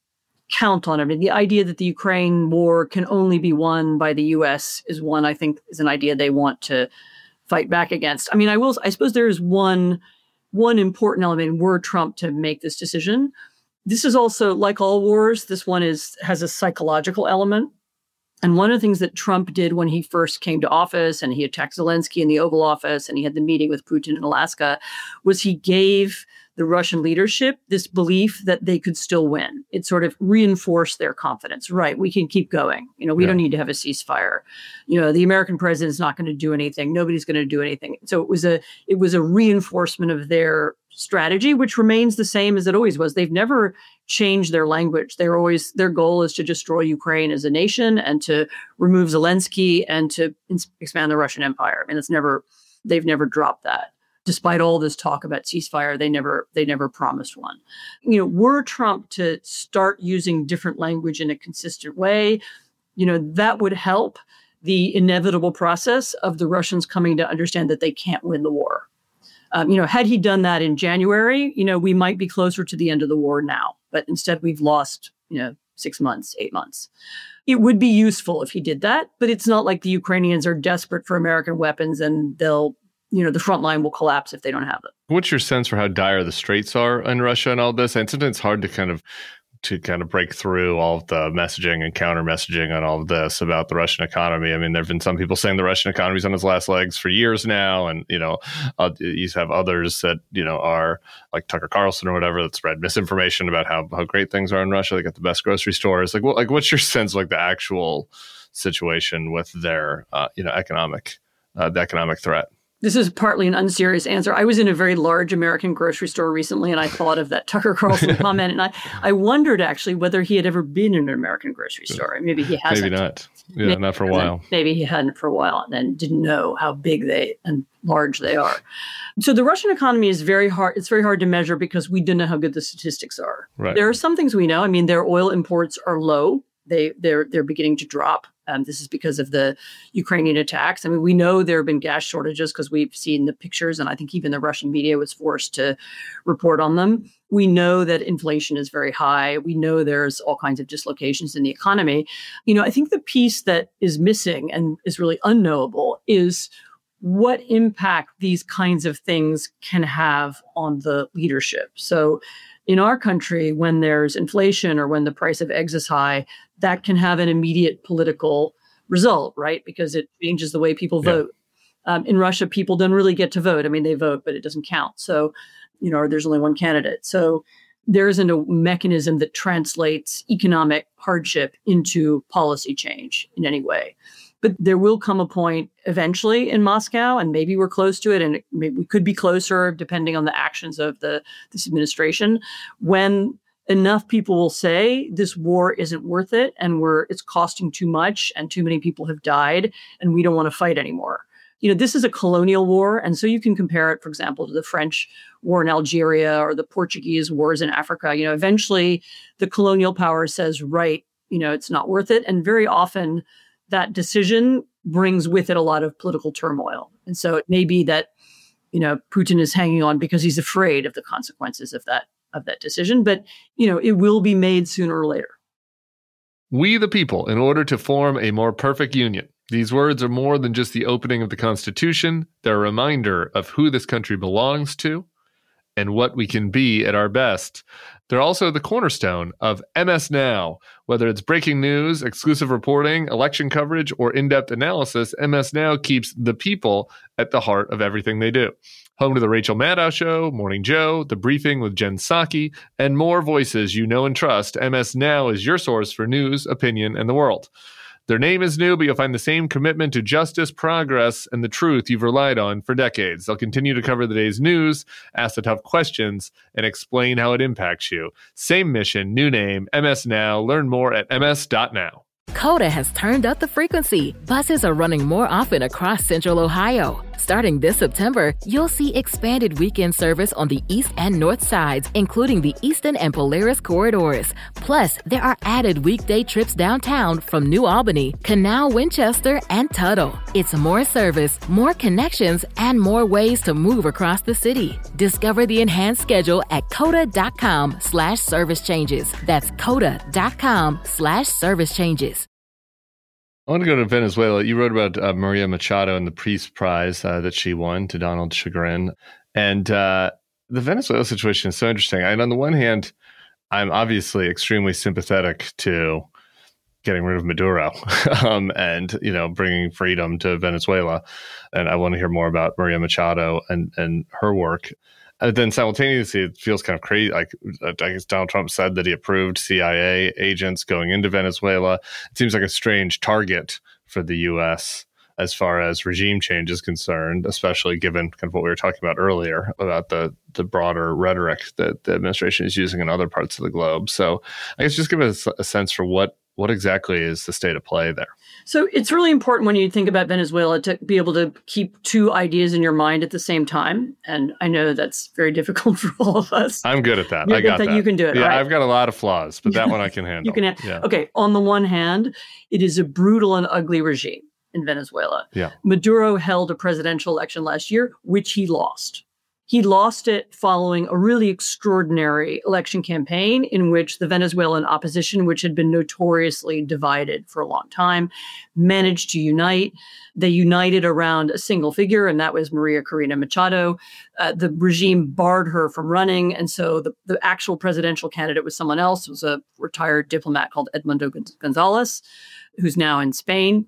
Speaker 4: count on it. I mean, the idea that the Ukraine war can only be won by the U S is one, I think, is an idea they want to fight back against. I mean, I will, I suppose there is one, one important element were Trump to make this decision. This is also, like all wars, this one is, has a psychological element. And one of the things that Trump did when he first came to office and he attacked Zelensky in the Oval Office and he had the meeting with Putin in Alaska was he gave the Russian leadership this belief that they could still win. It sort of reinforced their confidence. Right, we can keep going. You know, we yeah. don't need to have a ceasefire. You know, the American president's not going to do anything. Nobody's going to do anything. So it was a it was a reinforcement of their strategy, which remains the same as it always was. They've never changed their language. They're always their goal is to destroy Ukraine as a nation and to remove Zelensky and to ins- expand the Russian Empire. I mean, it's never they've never dropped that. Despite all this talk about ceasefire, they never they never promised one. You know, were Trump to start using different language in a consistent way, you know, that would help the inevitable process of the Russians coming to understand that they can't win the war. Um, you know, had he done that in January, you know, we might be closer to the end of the war now. But instead, we've lost, you know, six months, eight months. It would be useful if he did that, but it's not like the Ukrainians are desperate for American weapons and they'll, you know, the front line will collapse if they don't have it.
Speaker 1: What's your sense for how dire the straits are in Russia and all this? And sometimes it's hard to kind of to kind of break through all of the messaging and counter messaging on all of this about the Russian economy. I mean, there have been some people saying the Russian economy is on its last legs for years now. And, you know, uh, you have others that, you know, are like Tucker Carlson or whatever that spread misinformation about how, how great things are in Russia. They got the best grocery stores. Like, what, like, what's your sense of, like, the actual situation with their, uh, you know, economic, uh, the economic threat?
Speaker 4: This is partly an unserious answer. I was in a very large American grocery store recently, and I thought of that Tucker Carlson comment, and I, I wondered actually whether he had ever been in an American grocery store. Maybe he hasn't.
Speaker 1: Maybe not. Yeah, maybe,
Speaker 4: not
Speaker 1: for a while.
Speaker 4: Maybe he hadn't for a while and then didn't know how big they and large they are. So the Russian economy is very hard. It's very hard to measure because we don't know how good the statistics are.
Speaker 1: Right.
Speaker 4: There are some things we know. I mean, their oil imports are low. They they're they're beginning to drop. Um, this is because of the Ukrainian attacks. I mean, we know there have been gas shortages because we've seen the pictures, and I think even the Russian media was forced to report on them. We know that inflation is very high. We know there's all kinds of dislocations in the economy. You know, I think the piece that is missing and is really unknowable is what impact these kinds of things can have on the leadership. So in our country, when there's inflation or when the price of eggs is high, that can have an immediate political result, right? Because it changes the way people
Speaker 1: Yeah.
Speaker 4: vote. Um, in Russia, people don't really get to vote. I mean, they vote, but it doesn't count. So, you know, or there's only one candidate. So there isn't a mechanism that translates economic hardship into policy change in any way. But there will come a point eventually in Moscow, and maybe we're close to it, and it, maybe we could be closer depending on the actions of the this administration, when enough people will say this war isn't worth it, and we're it's costing too much, and too many people have died, and we don't want to fight anymore. You know, this is a colonial war, and so you can compare it, for example, to the French war in Algeria or the Portuguese wars in Africa. You know, eventually the colonial power says, right, you know, it's not worth it, and very often that decision brings with it a lot of political turmoil. And so it may be that, you know, Putin is hanging on because he's afraid of the consequences of that of that decision. But, you know, it will be made sooner or later.
Speaker 1: We the people, in order to form a more perfect union. These words are more than just the opening of the Constitution. They're a reminder of who this country belongs to and what we can be at our best. They're also the cornerstone of M S Now. Whether it's breaking news, exclusive reporting, election coverage, or in-depth analysis, M S Now keeps the people at the heart of everything they do. Home to The Rachel Maddow Show, Morning Joe, The Briefing with Jen Psaki, and more voices you know and trust, M S Now is your source for news, opinion, and the world. Their name is new, but you'll find the same commitment to justice, progress, and the truth you've relied on for decades. They'll continue to cover the day's news, ask the tough questions, and explain how it impacts you. Same mission, new name, M S Now. Learn more at m s dot now.
Speaker 5: Coda has turned up the frequency. Buses are running more often across Central Ohio. Starting this September, you'll see expanded weekend service on the east and north sides, including the Eastern and Polaris corridors. Plus, there are added weekday trips downtown from New Albany, Canal, Winchester, and Tuttle. It's more service, more connections, and more ways to move across the city. Discover the enhanced schedule at coda.com slash service changes. That's coda.com slash service changes.
Speaker 1: I want to go to Venezuela. You wrote about uh, Maria Machado and the Peace Prize uh, that she won, to Donald's chagrin. And uh, the Venezuela situation is so interesting. And on the one hand, I'm obviously extremely sympathetic to getting rid of Maduro um, and, you know, bringing freedom to Venezuela. And I want to hear more about Maria Machado and, and her work. And then simultaneously, it feels kind of crazy. Like, I guess Donald Trump said that he approved C I A agents going into Venezuela. It seems like a strange target for the U S as far as regime change is concerned, especially given kind of what we were talking about earlier about the, the broader rhetoric that the administration is using in other parts of the globe. So I guess just give us a sense for what what exactly is the state of play there.
Speaker 4: So it's really important when you think about Venezuela to be able to keep two ideas in your mind at the same time. And I know that's very difficult for all of us.
Speaker 1: I'm good at that.
Speaker 4: You're
Speaker 1: I got
Speaker 4: that.
Speaker 1: that.
Speaker 4: You can do it.
Speaker 1: Yeah,
Speaker 4: right?
Speaker 1: I've got a lot of flaws, but that one I can handle.
Speaker 4: You can. Ha-
Speaker 1: yeah.
Speaker 4: Okay. On the one hand, it is a brutal and ugly regime in Venezuela.
Speaker 1: Yeah.
Speaker 4: Maduro held a presidential election last year, which he lost. He lost it following a really extraordinary election campaign in which the Venezuelan opposition, which had been notoriously divided for a long time, managed to unite. They united around a single figure, and that was Maria Corina Machado. Uh, the regime barred her from running, and so the, the actual presidential candidate was someone else. It was a retired diplomat called Edmundo Gonzalez, who's now in Spain.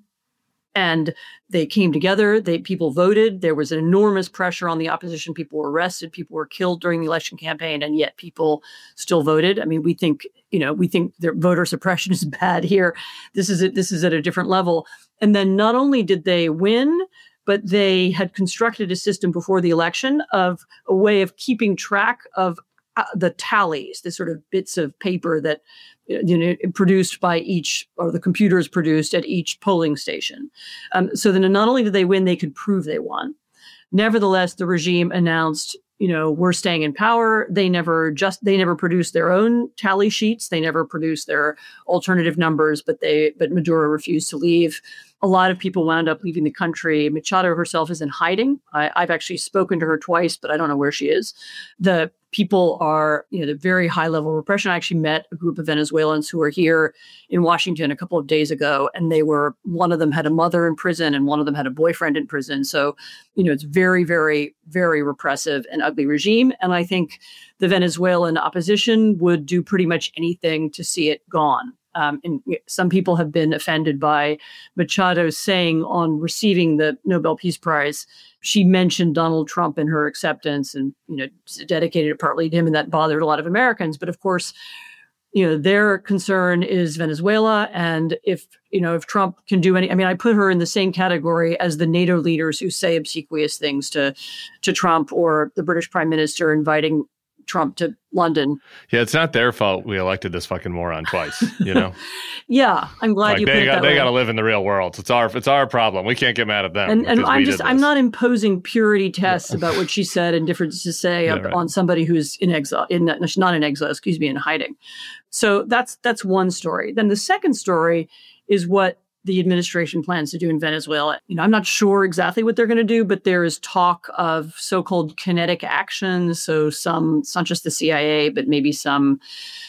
Speaker 4: And they came together. They people voted. There was an enormous pressure on the opposition. People were arrested. People were killed during the election campaign, and yet people still voted. I mean, we think, you know, we think that voter suppression is bad here. This is it. This is at a different level. And then not only did they win, but they had constructed a system before the election of a way of keeping track of uh, the tallies, the sort of bits of paper that, you know, produced by each, or the computers produced at each polling station. Um, so then not only did they win, they could prove they won. Nevertheless, the regime announced, you know, we're staying in power. They never just, they never produced their own tally sheets. They never produced their alternative numbers, but they, but Maduro refused to leave. A lot of people wound up leaving the country. Machado herself is in hiding. I, I've actually spoken to her twice, but I don't know where she is. The people are, you know, the very high level of repression. I actually met a group of Venezuelans who were here in Washington a couple of days ago, and they were, one of them had a mother in prison and one of them had a boyfriend in prison. So, you know, it's very, very, very repressive and ugly regime. And I think the Venezuelan opposition would do pretty much anything to see it gone. Um, and some people have been offended by Machado saying on receiving the Nobel Peace Prize, she mentioned Donald Trump in her acceptance and, you know, dedicated it partly to him. And that bothered a lot of Americans. But of course, you know, their concern is Venezuela. And if, you know, if Trump can do any, I mean, I put her in the same category as the NATO leaders who say obsequious things to, to Trump, or the British prime minister inviting Trump to London.
Speaker 1: Yeah, it's not their fault we elected this fucking moron twice, you know?
Speaker 4: Yeah, I'm glad
Speaker 1: like
Speaker 4: you
Speaker 1: they
Speaker 4: put it
Speaker 1: got,
Speaker 4: that
Speaker 1: They
Speaker 4: way.
Speaker 1: got to live in the real world. It's our it's our problem. We can't get mad at them.
Speaker 4: And, and
Speaker 1: because
Speaker 4: I'm
Speaker 1: we
Speaker 4: just,
Speaker 1: did
Speaker 4: I'm
Speaker 1: this.
Speaker 4: not imposing purity tests yeah. about what she said and difference to say
Speaker 1: yeah,
Speaker 4: up
Speaker 1: right.
Speaker 4: on somebody who's in exile, in not in exile, excuse me, in hiding. So that's that's one story. Then the second story is what the administration plans to do in Venezuela. You know, I'm not sure exactly what they're going to do, but there is talk of so-called kinetic actions. So some, it's not just the C I A, but maybe some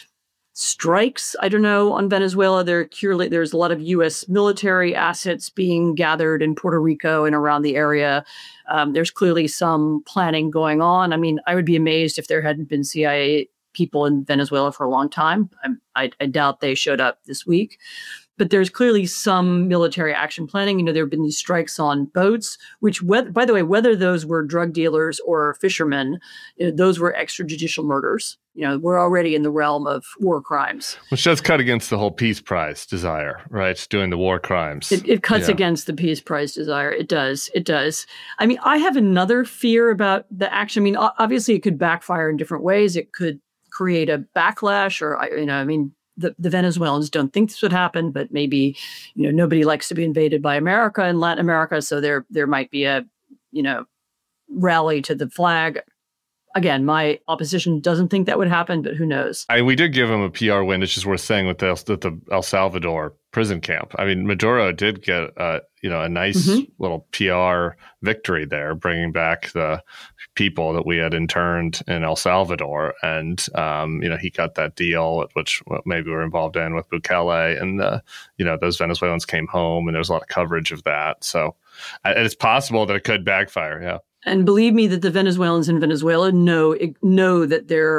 Speaker 4: strikes, I don't know, on Venezuela. There clearly, there's a lot of U S military assets being gathered in Puerto Rico and around the area. Um, there's clearly some planning going on. I mean, I would be amazed if there hadn't been C I A people in Venezuela for a long time. I, I doubt they showed up this week. But there's clearly some military action planning. You know, there have been these strikes on boats, which, whether, by the way, whether those were drug dealers or fishermen, you know, those were extrajudicial murders. You know, we're already in the realm of war crimes.
Speaker 1: Which does cut against the whole Peace Prize desire, right? Doing the war crimes.
Speaker 4: It, it cuts
Speaker 1: yeah.
Speaker 4: against the Peace Prize desire. It does. It does. I mean, I have another fear about the action. I mean, obviously, it could backfire in different ways. It could create a backlash, or, you know, I mean, The, the Venezuelans don't think this would happen, but maybe, you know, nobody likes to be invaded by America and Latin America. So there, there might be a, you know, rally to the flag. Again, my opposition doesn't think that would happen, but who knows?
Speaker 1: I mean, we did give him a P R win. It's just worth saying with the, with the El Salvador prison camp. I mean, Maduro did get, uh, you know, a nice mm-hmm. little P R victory there, bringing back the people that we had interned in El Salvador. And, um, you know, he got that deal, which maybe we're involved in with Bukele. And, uh, you know, those Venezuelans came home, and there's a lot of coverage of that. So uh, it's possible that it could backfire. Yeah.
Speaker 4: And believe me that the Venezuelans in Venezuela know know that their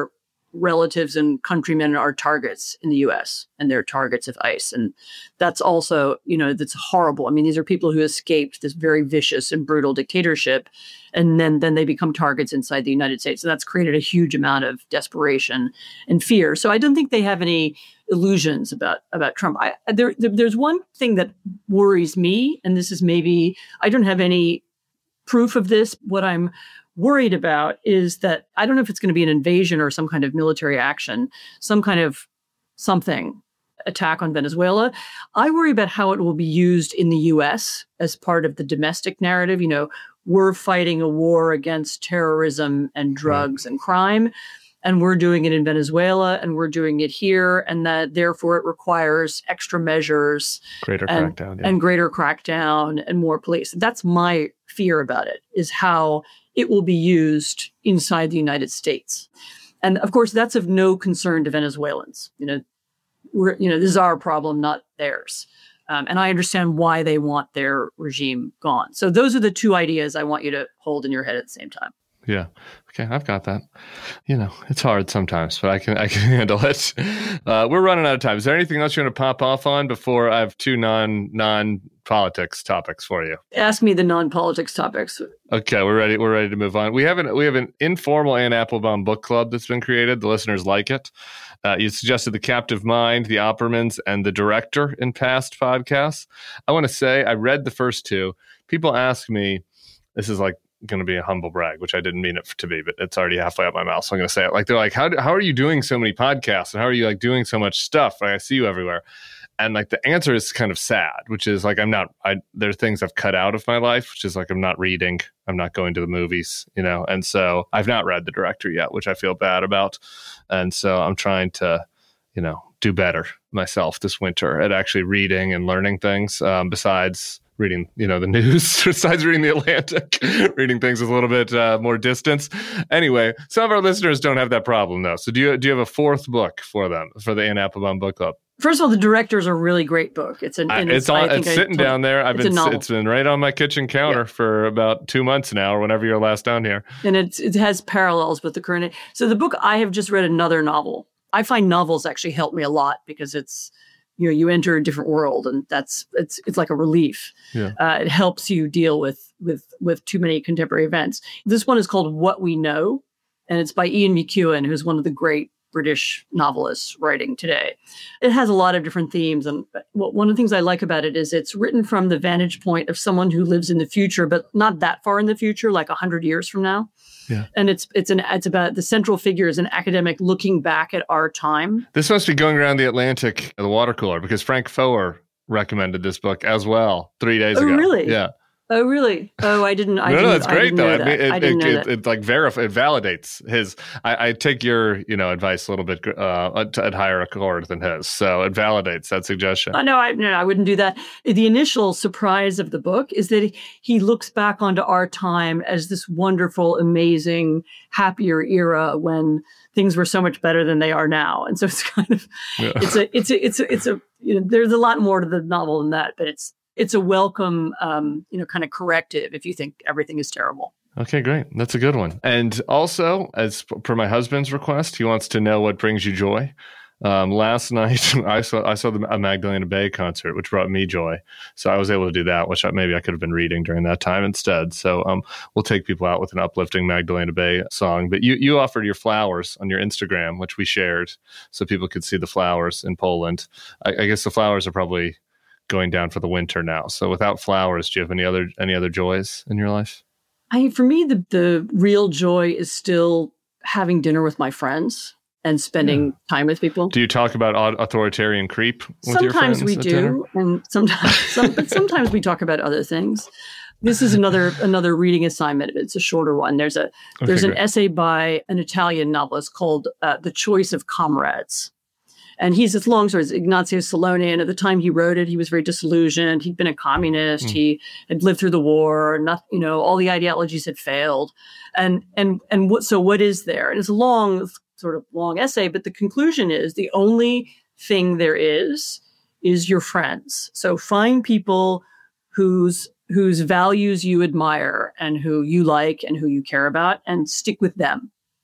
Speaker 4: relatives and countrymen are targets in the U S and they're targets of ICE. And that's also, you know, that's horrible. I mean, these are people who escaped this very vicious and brutal dictatorship, and then, then they become targets inside the United States. And that's created a huge amount of desperation and fear. So I don't think they have any illusions about, about Trump. I, there, there, there's one thing that worries me, and this is maybe, I don't have any proof of this. What I'm worried about is that I don't know if it's going to be an invasion or some kind of military action, some kind of something, attack on Venezuela. I worry about how it will be used in the U S as part of the domestic narrative. You know, we're fighting a war against terrorism and drugs right. and crime, and we're doing it in Venezuela, and we're doing it here, and that therefore it requires extra measures,
Speaker 1: greater
Speaker 4: and,
Speaker 1: crackdown, yeah. and
Speaker 4: greater crackdown and more police. That's my fear about it, is how it will be used inside the United States. And of course, that's of no concern to Venezuelans. You know, we're, you know, this is our problem, not theirs. Um, and I understand why they want their regime gone. So those are the two ideas I want you to hold in your head at the same time.
Speaker 1: Yeah. Okay. I've got that. You know, it's hard sometimes, but I can, I can handle it. Uh, we're running out of time. Is there anything else you want to pop off on before I have two non, non politics topics for you?
Speaker 4: Ask me the non-politics topics.
Speaker 1: Okay. We're ready. We're ready to move on. We have an, we have an informal Anne Applebaum book club that's been created. The listeners like it. Uh, you suggested The Captive Mind, The Oppermans, and The Director in past podcasts. I want to say I read the first two. People ask me, this is like, going to be a humble brag, which I didn't mean it to be, but it's already halfway up my mouth, so I'm going to say it. Like, they're like, how do, how are you doing so many podcasts, and how are you like doing so much stuff? Like, I see you everywhere. And like the answer is kind of sad, which is like, I'm not, I, there are things I've cut out of my life, which is like, I'm not reading, I'm not going to the movies, you know? And so I've not read The Director yet, which I feel bad about. And so I'm trying to, you know, do better myself this winter at actually reading and learning things, um, besides reading, you know, the news, besides reading The Atlantic, reading things with a little bit uh, more distance. Anyway, some of our listeners don't have that problem, though. So do you do you have a fourth book for them, for the Anne Applebaum Book Club?
Speaker 4: First of all, The Director is a really great book. It's an,
Speaker 1: I,
Speaker 4: it's,
Speaker 1: it's, on,
Speaker 4: I
Speaker 1: it's sitting
Speaker 4: I,
Speaker 1: down there. I've
Speaker 4: it's
Speaker 1: been it's been right on my kitchen counter yeah. for about two months now, or whenever you're last down here.
Speaker 4: And it's, it has parallels with the current. So the book, I have just read another novel. I find novels actually help me a lot because it's, you know, you enter a different world, and that's it's it's like a relief. Yeah. Uh, it helps you deal with with with too many contemporary events. This one is called What We Know, and it's by Ian McEwan, who's one of the great British novelists writing today. It has a lot of different themes, and one of the things I like about it is it's written from the vantage point of someone who lives in the future, but not that far in the future, like a hundred years from now. Yeah. And it's it's an it's about the central figure is an academic looking back at our time.
Speaker 1: This must be going around the Atlantic, the water cooler, because Frank Foer recommended this book as well three days
Speaker 4: oh,
Speaker 1: ago.
Speaker 4: Really?
Speaker 1: Yeah.
Speaker 4: Oh, really? Oh, I didn't. I
Speaker 1: no,
Speaker 4: didn't,
Speaker 1: no, that's great though.
Speaker 4: That.
Speaker 1: I mean, it,
Speaker 4: I didn't
Speaker 1: it,
Speaker 4: know
Speaker 1: it,
Speaker 4: that.
Speaker 1: it like verify, it validates his. I, I take your, you know, advice a little bit uh, at higher accord than his, so it validates that suggestion.
Speaker 4: Uh, no, I no, I wouldn't do that. The initial surprise of the book is that he looks back onto our time as this wonderful, amazing, happier era when things were so much better than they are now, and so it's kind of, yeah. it's a, it's a, it's a, it's a, you know, there's a lot more to the novel than that, but it's. It's a welcome, um, you know, kind of corrective if you think everything is terrible.
Speaker 1: Okay, great. That's a good one. And also, as per my husband's request, he wants to know what brings you joy. Um, last night, I saw I saw the a Magdalena Bay concert, which brought me joy. So I was able to do that, which I, maybe I could have been reading during that time instead. So um, we'll take people out with an uplifting Magdalena Bay song. But you you offered your flowers on your Instagram, which we shared, so people could see the flowers in Poland. I, I guess the flowers are probably going down for the winter now. So without flowers, do you have any other any other joys in your life?
Speaker 4: I for me, the the real joy is still having dinner with my friends and spending yeah. time with people.
Speaker 1: Do you talk about authoritarian creep with
Speaker 4: sometimes
Speaker 1: your friends
Speaker 4: we
Speaker 1: at
Speaker 4: do,
Speaker 1: dinner?
Speaker 4: And sometimes some, but sometimes we talk about other things. This is another another reading assignment. It's a shorter one. There's a okay, there's an great. essay by an Italian novelist called uh, "The Choice of Comrades." And he's this long story. It's Ignazio Salone. And at the time he wrote it, he was very disillusioned. He'd been a communist. Mm. He had lived through the war. Not, you know, all the ideologies had failed. And and and what? So what is there? And it's a long, sort of long essay. But the conclusion is the only thing there is is your friends. So find people whose whose values you admire and who you like and who you care about, and stick with them.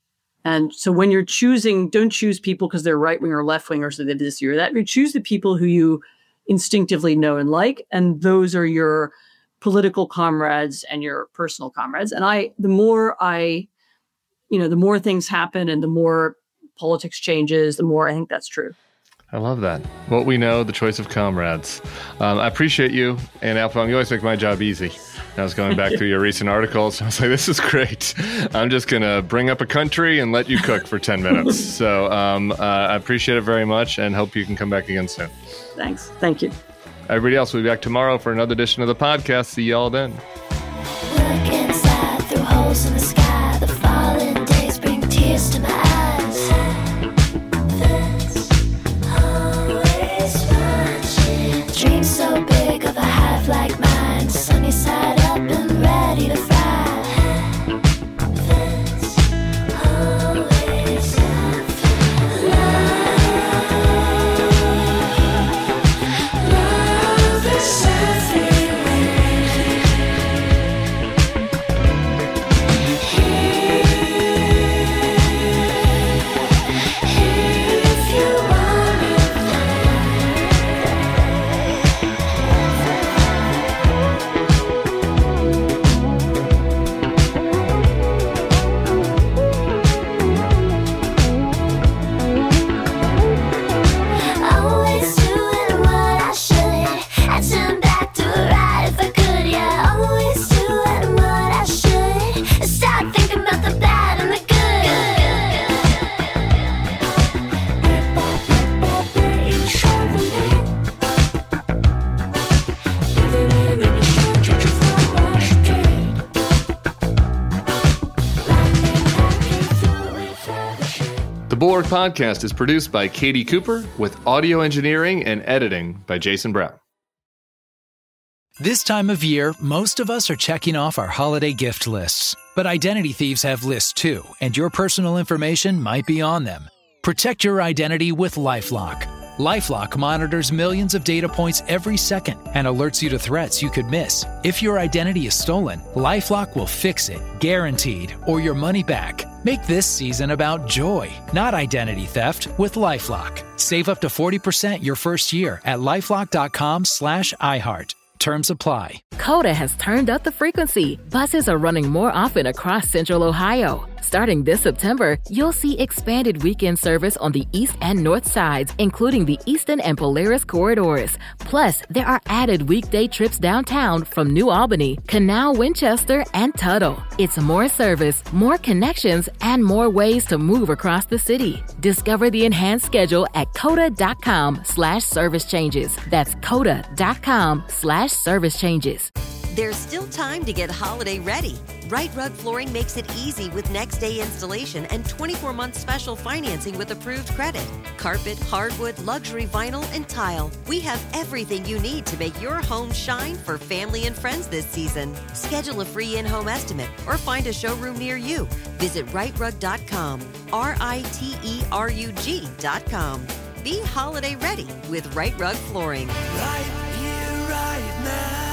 Speaker 4: And so when you're choosing, don't choose people because they're right wing or left wing or so they did this year. That you choose the people who you instinctively know and like, and those are your political comrades and your personal comrades. And I, the more I, you know, the more things happen and the more politics changes, the more I think that's true.
Speaker 1: I love that. What we know, the choice of comrades. Um, I appreciate you. And Applebaum, you always make my job easy. I was going back through your recent articles. I was like, this is great. I'm just going to bring up a country and let you cook for ten minutes. So um, uh, I appreciate it very much and hope you can come back again soon.
Speaker 4: Thanks. Thank you.
Speaker 1: Everybody else will be back tomorrow for another edition of the podcast. See y'all then.
Speaker 6: Look inside through holes in the sky. The fallen days bring tears to my eyes. That's always watching. Dreams so big of a hive like mine. Sunny side up and ready to fly. That's always love. Love is everywhere. If you want always doing what I should. I turn back to a right if I could, yeah. Always doing what I should. Stop thinking about the bad and the good.
Speaker 1: The Bulwark Podcast is produced by Katie Cooper with audio engineering and editing by Jason Brown.
Speaker 7: This time of year, most of us are checking off our holiday gift lists. But identity thieves have lists too, and your personal information might be on them. Protect your identity with LifeLock. LifeLock monitors millions of data points every second and alerts you to threats you could miss. If your identity is stolen, LifeLock will fix it, guaranteed, or your money back. Make this season about joy, not identity theft, with LifeLock. Save up to forty percent your first year at LifeLock.com slash iHeart. Terms apply.
Speaker 5: Coda has turned up the frequency. Buses are running more often across Central Ohio. Starting this September, you'll see expanded weekend service on the east and north sides, including the Eastern and Polaris corridors. Plus, there are added weekday trips downtown from New Albany, Canal, Winchester, and Tuttle. It's more service, more connections, and more ways to move across the city. Discover the enhanced schedule at coda.com slash service changes. That's coda.com slash service changes.
Speaker 8: There's still time to get holiday ready. Right Rug Flooring makes it easy with next day installation and twenty-four month special financing with approved credit. Carpet, hardwood, luxury vinyl, and tile. We have everything you need to make your home shine for family and friends this season. Schedule a free in-home estimate or find a showroom near you. Visit right rug dot com, R I T E R U G dot com. Be holiday ready with Right Rug Flooring.
Speaker 6: right here, right now.